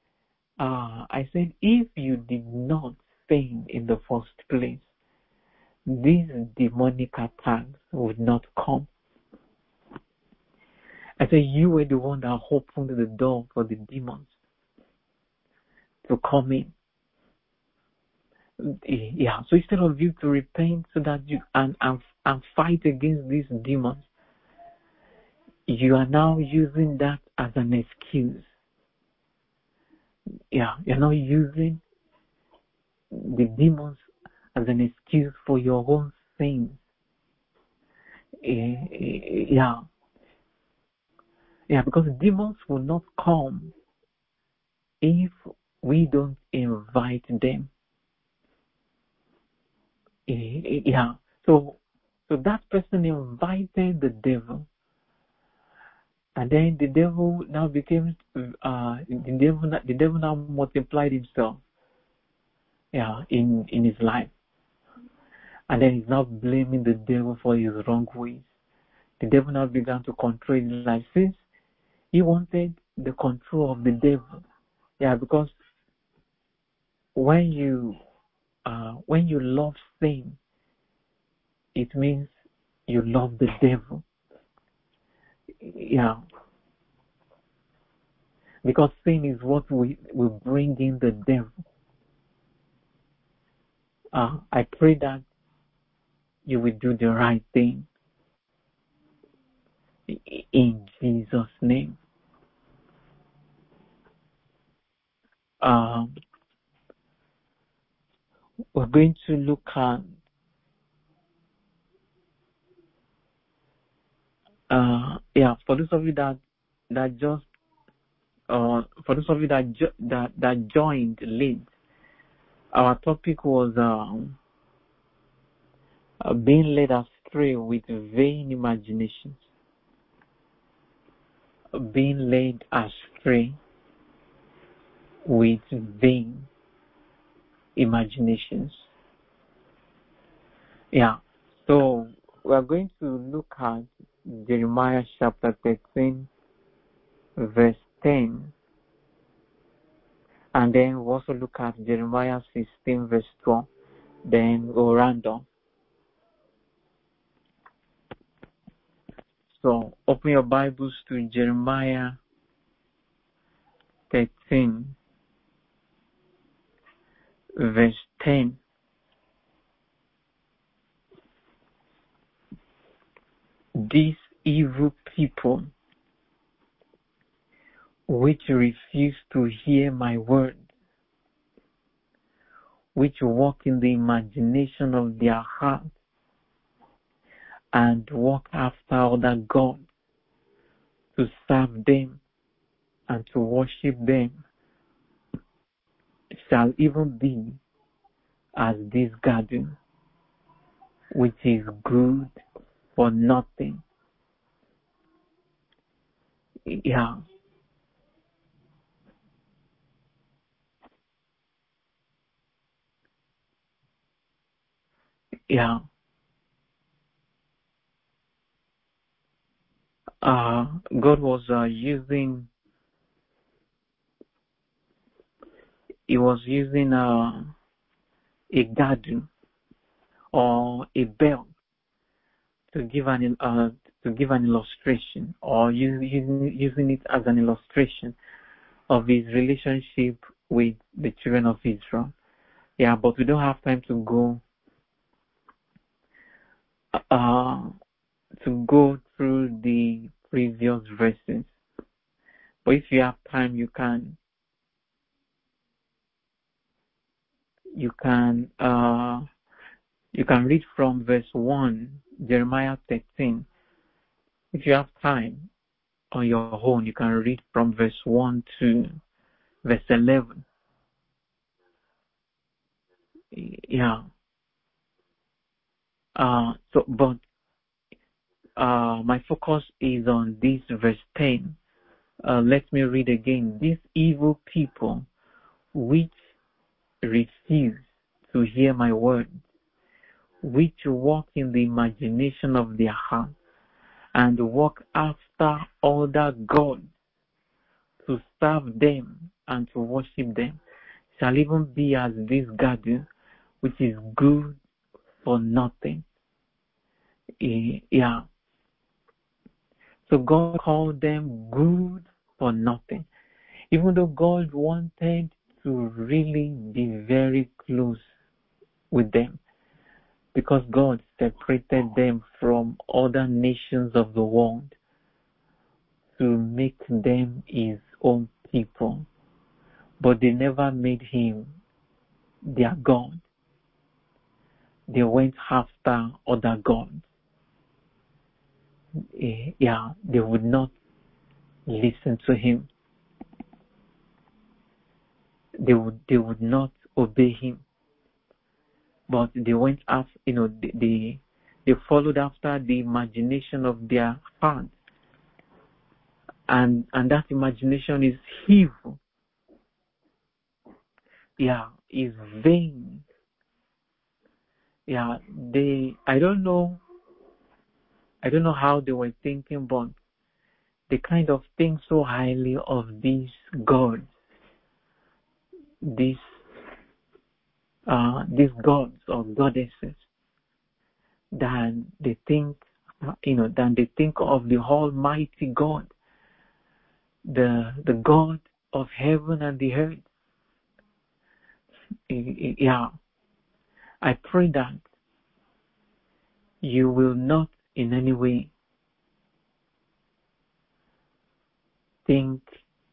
if you did not sin in the first place, these demonic attacks would not come. I said, you were the one that opened the door for the demons to come in. Yeah, so instead of you to repent so that you and fight against these demons, you are now using that as an excuse. Yeah, you're now using the demons as an excuse for your own sins. Yeah, because demons will not come if we don't invite them. Yeah, so that person invited the devil, and then the devil now became the devil now multiplied himself. Yeah, in his life, and then he's now blaming the devil for his wrong ways. The devil now began to control his life since he wanted the control of the devil. Yeah, because when you love sin, it means you love the devil. Yeah, because sin is what we bring in the devil. I pray that you will do the right thing in Jesus' name. We're going to look at for those of you that just for those of you that joined late, our topic was being led astray with vain imaginations. Being led astray with vain imaginations. Yeah. So we are going to look at Jeremiah chapter 13, verse 10. And then we'll also look at Jeremiah 16, verse 12. Then we'll round up. So open your Bibles to Jeremiah 13, verse 10. These evil people which refuse to hear my word, which walk in the imagination of their heart, and walk after other gods to serve them and to worship them, shall even be as this garden, which is good for nothing. Yeah. Yeah. God was using, he was using a garden or a bell to give an illustration, or using it as an illustration of his relationship with the children of Israel. Yeah, but we don't have time to go through the previous verses. But if you have time, you can read from verse 1, Jeremiah 13. If you have time on your own, you can read from verse 1 to verse 11. Yeah. But my focus is on this verse 10. Let me read again. These evil people which refuse to hear my word, which walk in the imagination of their heart, and walk after other gods to serve them and to worship them, shall even be as this garden, which is good for nothing. Yeah. So God called them good for nothing. Even though God wanted to really be very close with them, because God separated them from other nations of the world to make them his own people. But they never made him their God. They went after other gods. Yeah, they would not listen to him. They would not obey him. But they went after, they followed after the imagination of their heart. And that imagination is evil. Yeah, is vain. Yeah, I don't know how they were thinking, but they kind of think so highly of these gods, these gods or goddesses, than they think of the Almighty God, the God of heaven and the earth. Yeah, I pray that you will not in any way think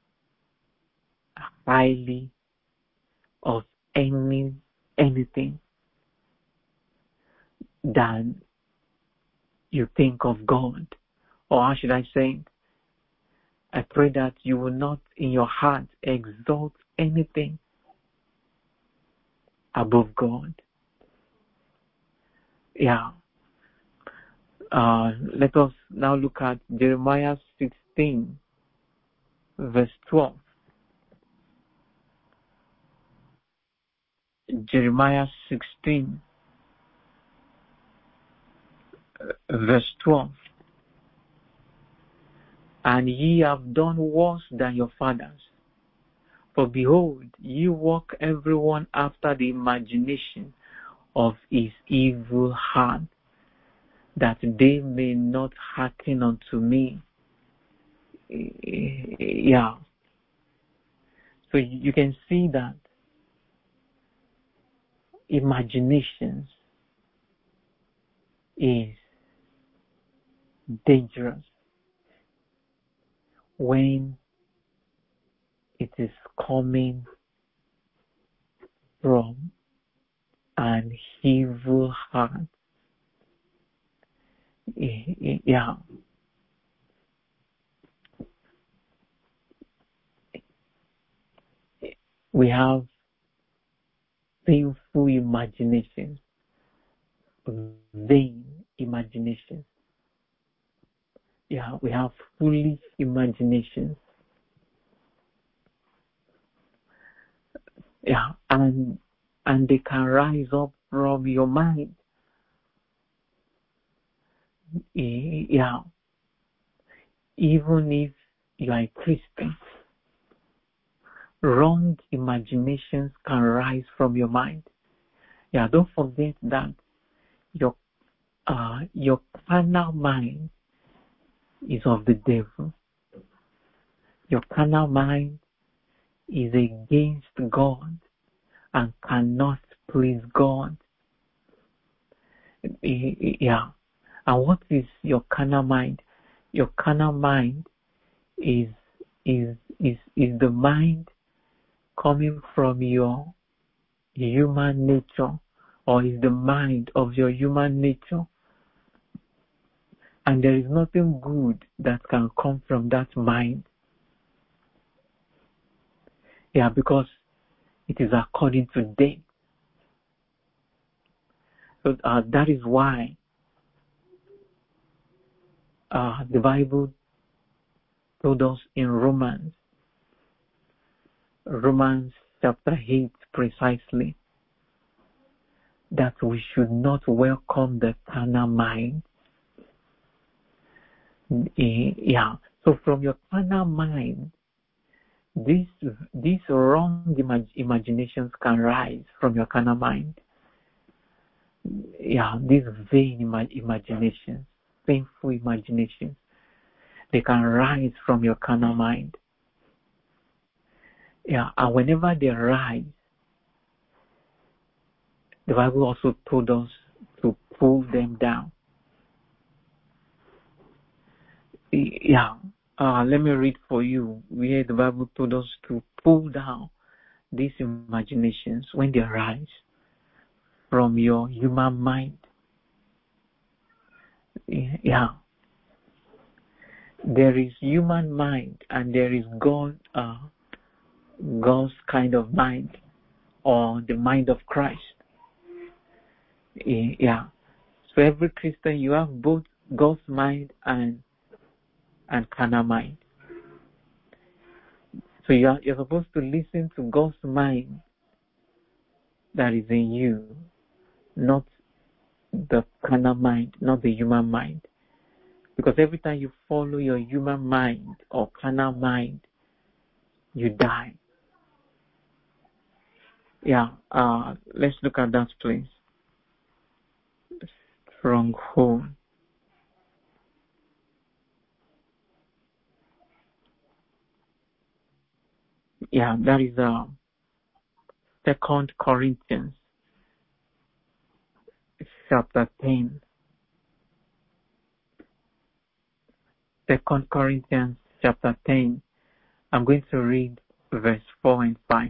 highly of anything than you think of God. Or how should I say it? I pray that you will not in your heart exalt anything above God. Yeah. Let us now look at Jeremiah 16, verse 12. Jeremiah 16, verse 12. And ye have done worse than your fathers. For behold, ye walk everyone after the imagination of his evil heart, that they may not hearken unto me. Yeah. So you can see that imaginations is dangerous when it is coming from an evil heart. Yeah. We have sinful imaginations, vain imaginations. Yeah, we have foolish imaginations. Yeah, and they can rise up from your mind. Yeah, even if you are a Christian, wrong imaginations can rise from your mind. Yeah, don't forget that your carnal mind is of the devil. Your carnal mind is against God and cannot please God. Yeah. And what is your carnal mind? Your carnal mind is the mind coming from your human nature, or is the mind of your human nature. And there is nothing good that can come from that mind. Yeah, because it is according to death. So that is why the Bible told us in Romans chapter 8 precisely, that we should not welcome the carnal mind. Yeah. So from your carnal mind, these wrong imaginations can rise from your carnal mind. Yeah, these vain imaginations, painful imaginations, they can rise from your carnal mind. Yeah, and whenever they rise, the Bible also told us to pull them down. Yeah, let me read for you where the Bible told us to pull down these imaginations when they arise from your human mind. Yeah, there is human mind and there is God's kind of mind, or the mind of Christ. Yeah. So every Christian, you have both God's mind and carnal mind. So you're supposed to listen to God's mind that is in you, not the carnal mind, not the human mind. Because every time you follow your human mind or carnal mind, you die. Yeah, let's look at that place. Stronghold. Yeah, that is 2 Corinthians chapter 10. 2 Corinthians chapter 10. I'm going to read verse 4 and 5.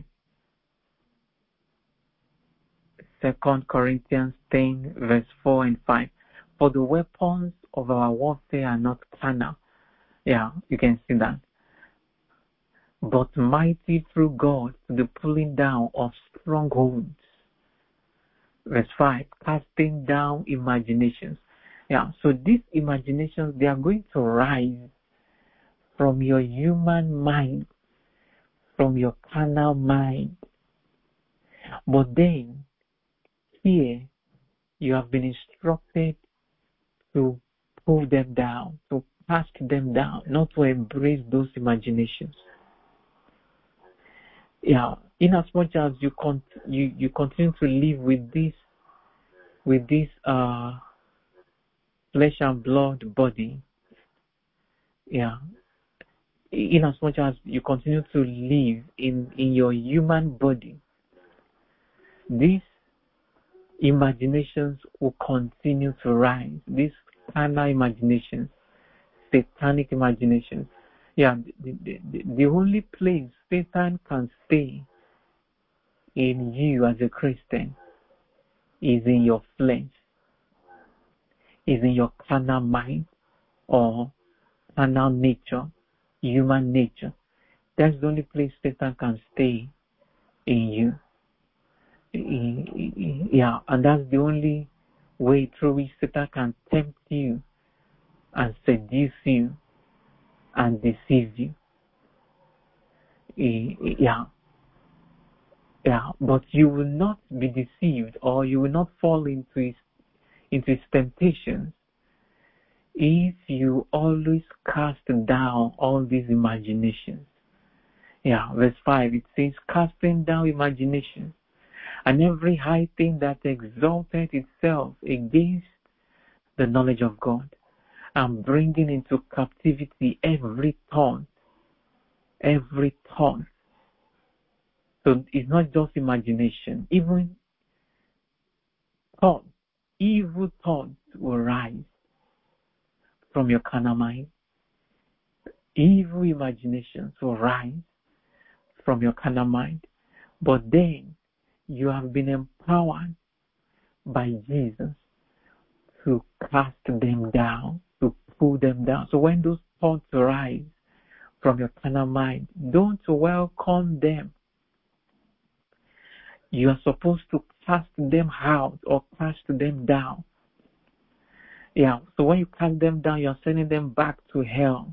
2 Corinthians 10, verse 4 and 5. For the weapons of our warfare are not carnal. Yeah, you can see that. But mighty through God to the pulling down of strongholds. Verse 5, casting down imaginations. Yeah, so these imaginations, they are going to rise from your human mind, from your carnal mind. But then, here, you have been instructed to pull them down, to cast them down, not to embrace those imaginations. Yeah, in as much as you continue to live with this flesh and blood body, yeah, in as much as you continue to live in your human body, these imaginations will continue to rise. These carnal imaginations, satanic imaginations. Yeah, the only place Satan can stay in you as a Christian is in your flesh, is in your carnal mind or carnal nature, human nature. That's the only place Satan can stay in you. Yeah, and that's the only way through which Satan can tempt you and seduce you and deceive you. Yeah, but you will not be deceived, or you will not fall into his temptations if you always cast down all these imaginations. Yeah, verse 5, it says, casting down imaginations and every high thing that exalted itself against the knowledge of God, and bringing into captivity every thought. So it's not just imagination, even thoughts, evil thoughts will rise from your carnal mind. Evil imaginations will rise from your carnal mind. But then you have been empowered by Jesus to cast them down, to pull them down. So when those thoughts rise from your carnal mind, don't welcome them. You are supposed to cast them out or cast them down. Yeah, so when you cast them down, you are sending them back to hell.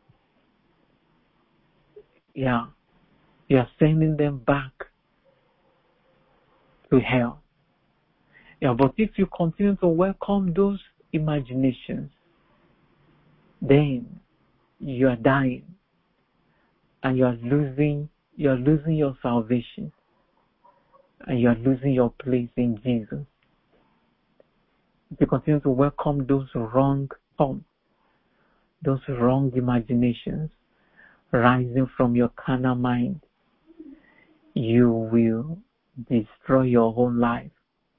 Yeah, you are sending them back to hell. Yeah, but if you continue to welcome those imaginations, then you are dying and you are losing your salvation, and you are losing your place in Jesus. If you continue to welcome those wrong thoughts, those wrong imaginations rising from your carnal mind, you will destroy your whole life.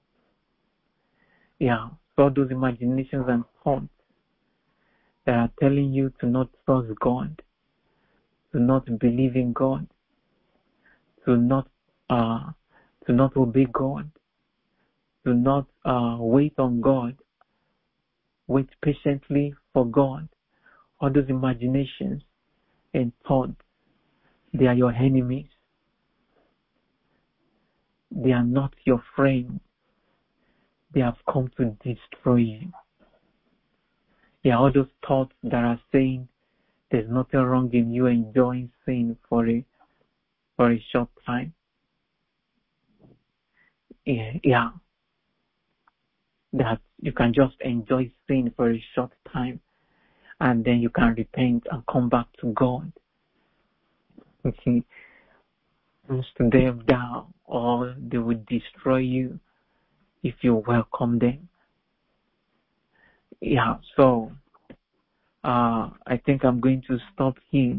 Yeah, so those imaginations and thoughts that are telling you to not trust God, to not believe in God, to not obey God, to not wait on God, wait patiently for God. All those imaginations and thoughts, they are your enemies. They are not your friends. They have come to destroy you. Yeah, all those thoughts that are saying there's nothing wrong in you enjoying sin for a short time. Yeah, that you can just enjoy sin for a short time and then you can repent and come back to God. Okay, cast them down, or they will destroy you if you welcome them. Yeah, so I think I'm going to stop here.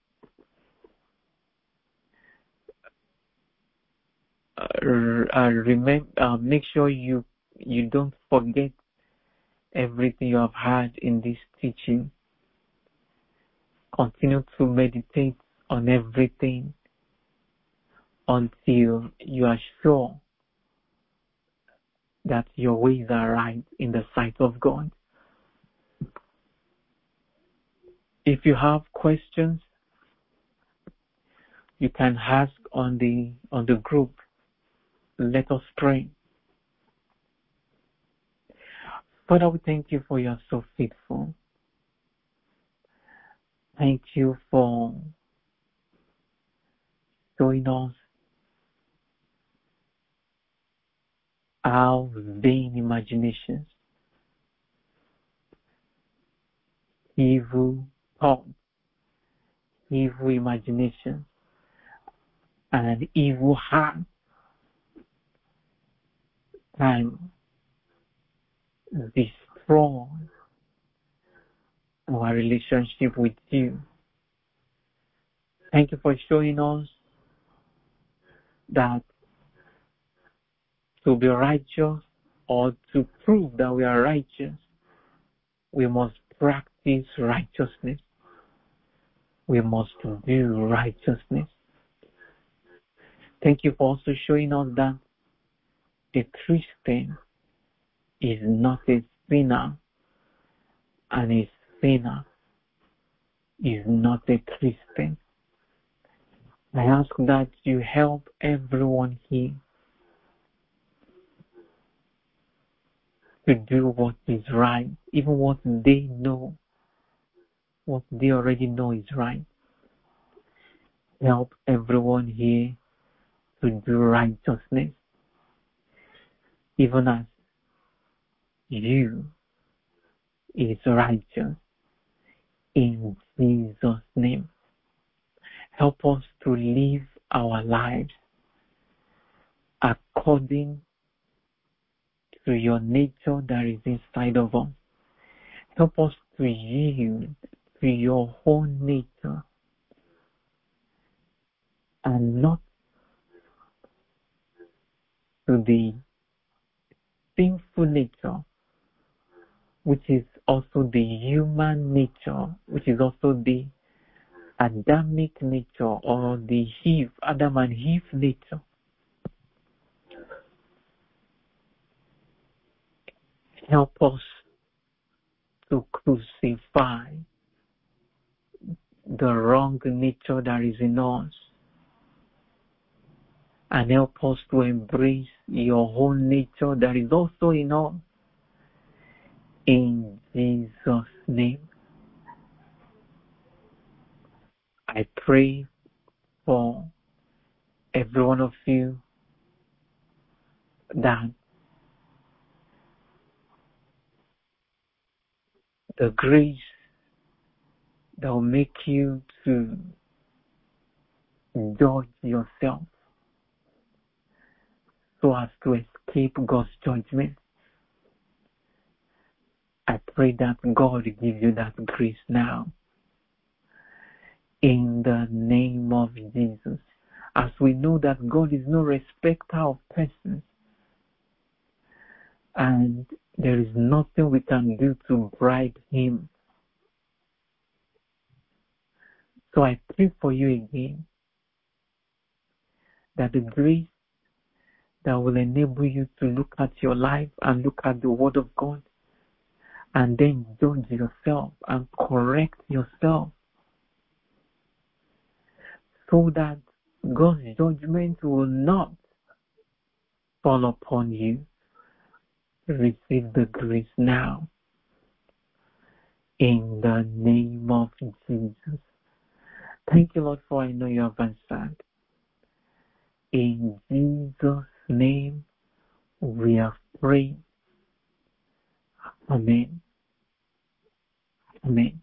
Make sure you don't forget everything you have heard in this teaching. Continue to meditate on everything until you are sure that your ways are right in the sight of God. If you have questions, you can ask on the group. Let us pray. Father, we thank you for you are so faithful. Thank you for showing us our vain imaginations, evil thoughts, evil imaginations, and an evil heart can destroy our relationship with you. Thank you for showing us that to be righteous or to prove that we are righteous, we must practice righteousness. We must do righteousness. Thank you for also showing us that a Christian is not a sinner, and a sinner is not a Christian. I ask that you help everyone here to do what is right, even what they know, what they already know is right. Help everyone here to do righteousness, even as you is righteous. In Jesus' name, help us to live our lives according to your nature that is inside of us. Help us to yield to your own nature and not to the sinful nature, which is also the human nature, which is also the Adamic nature, or the Adam and Eve nature. Help us to crucify the wrong nature that is in us, and help us to embrace your own nature that is also in us. In Jesus' name, I pray for every one of you that the grace that will make you to judge yourself so as to escape God's judgment. I pray that God give you that grace now. In the name of Jesus. As we know that God is no respecter of persons, and there is nothing we can do to bribe Him. So I pray for you again that the grace that will enable you to look at your life and look at the Word of God and then judge yourself and correct yourself, so that God's judgment will not fall upon you. Receive the grace now. In the name of Jesus. Thank you, Lord, for I know you have answered. In Jesus' name we have prayed. Amen. Amen.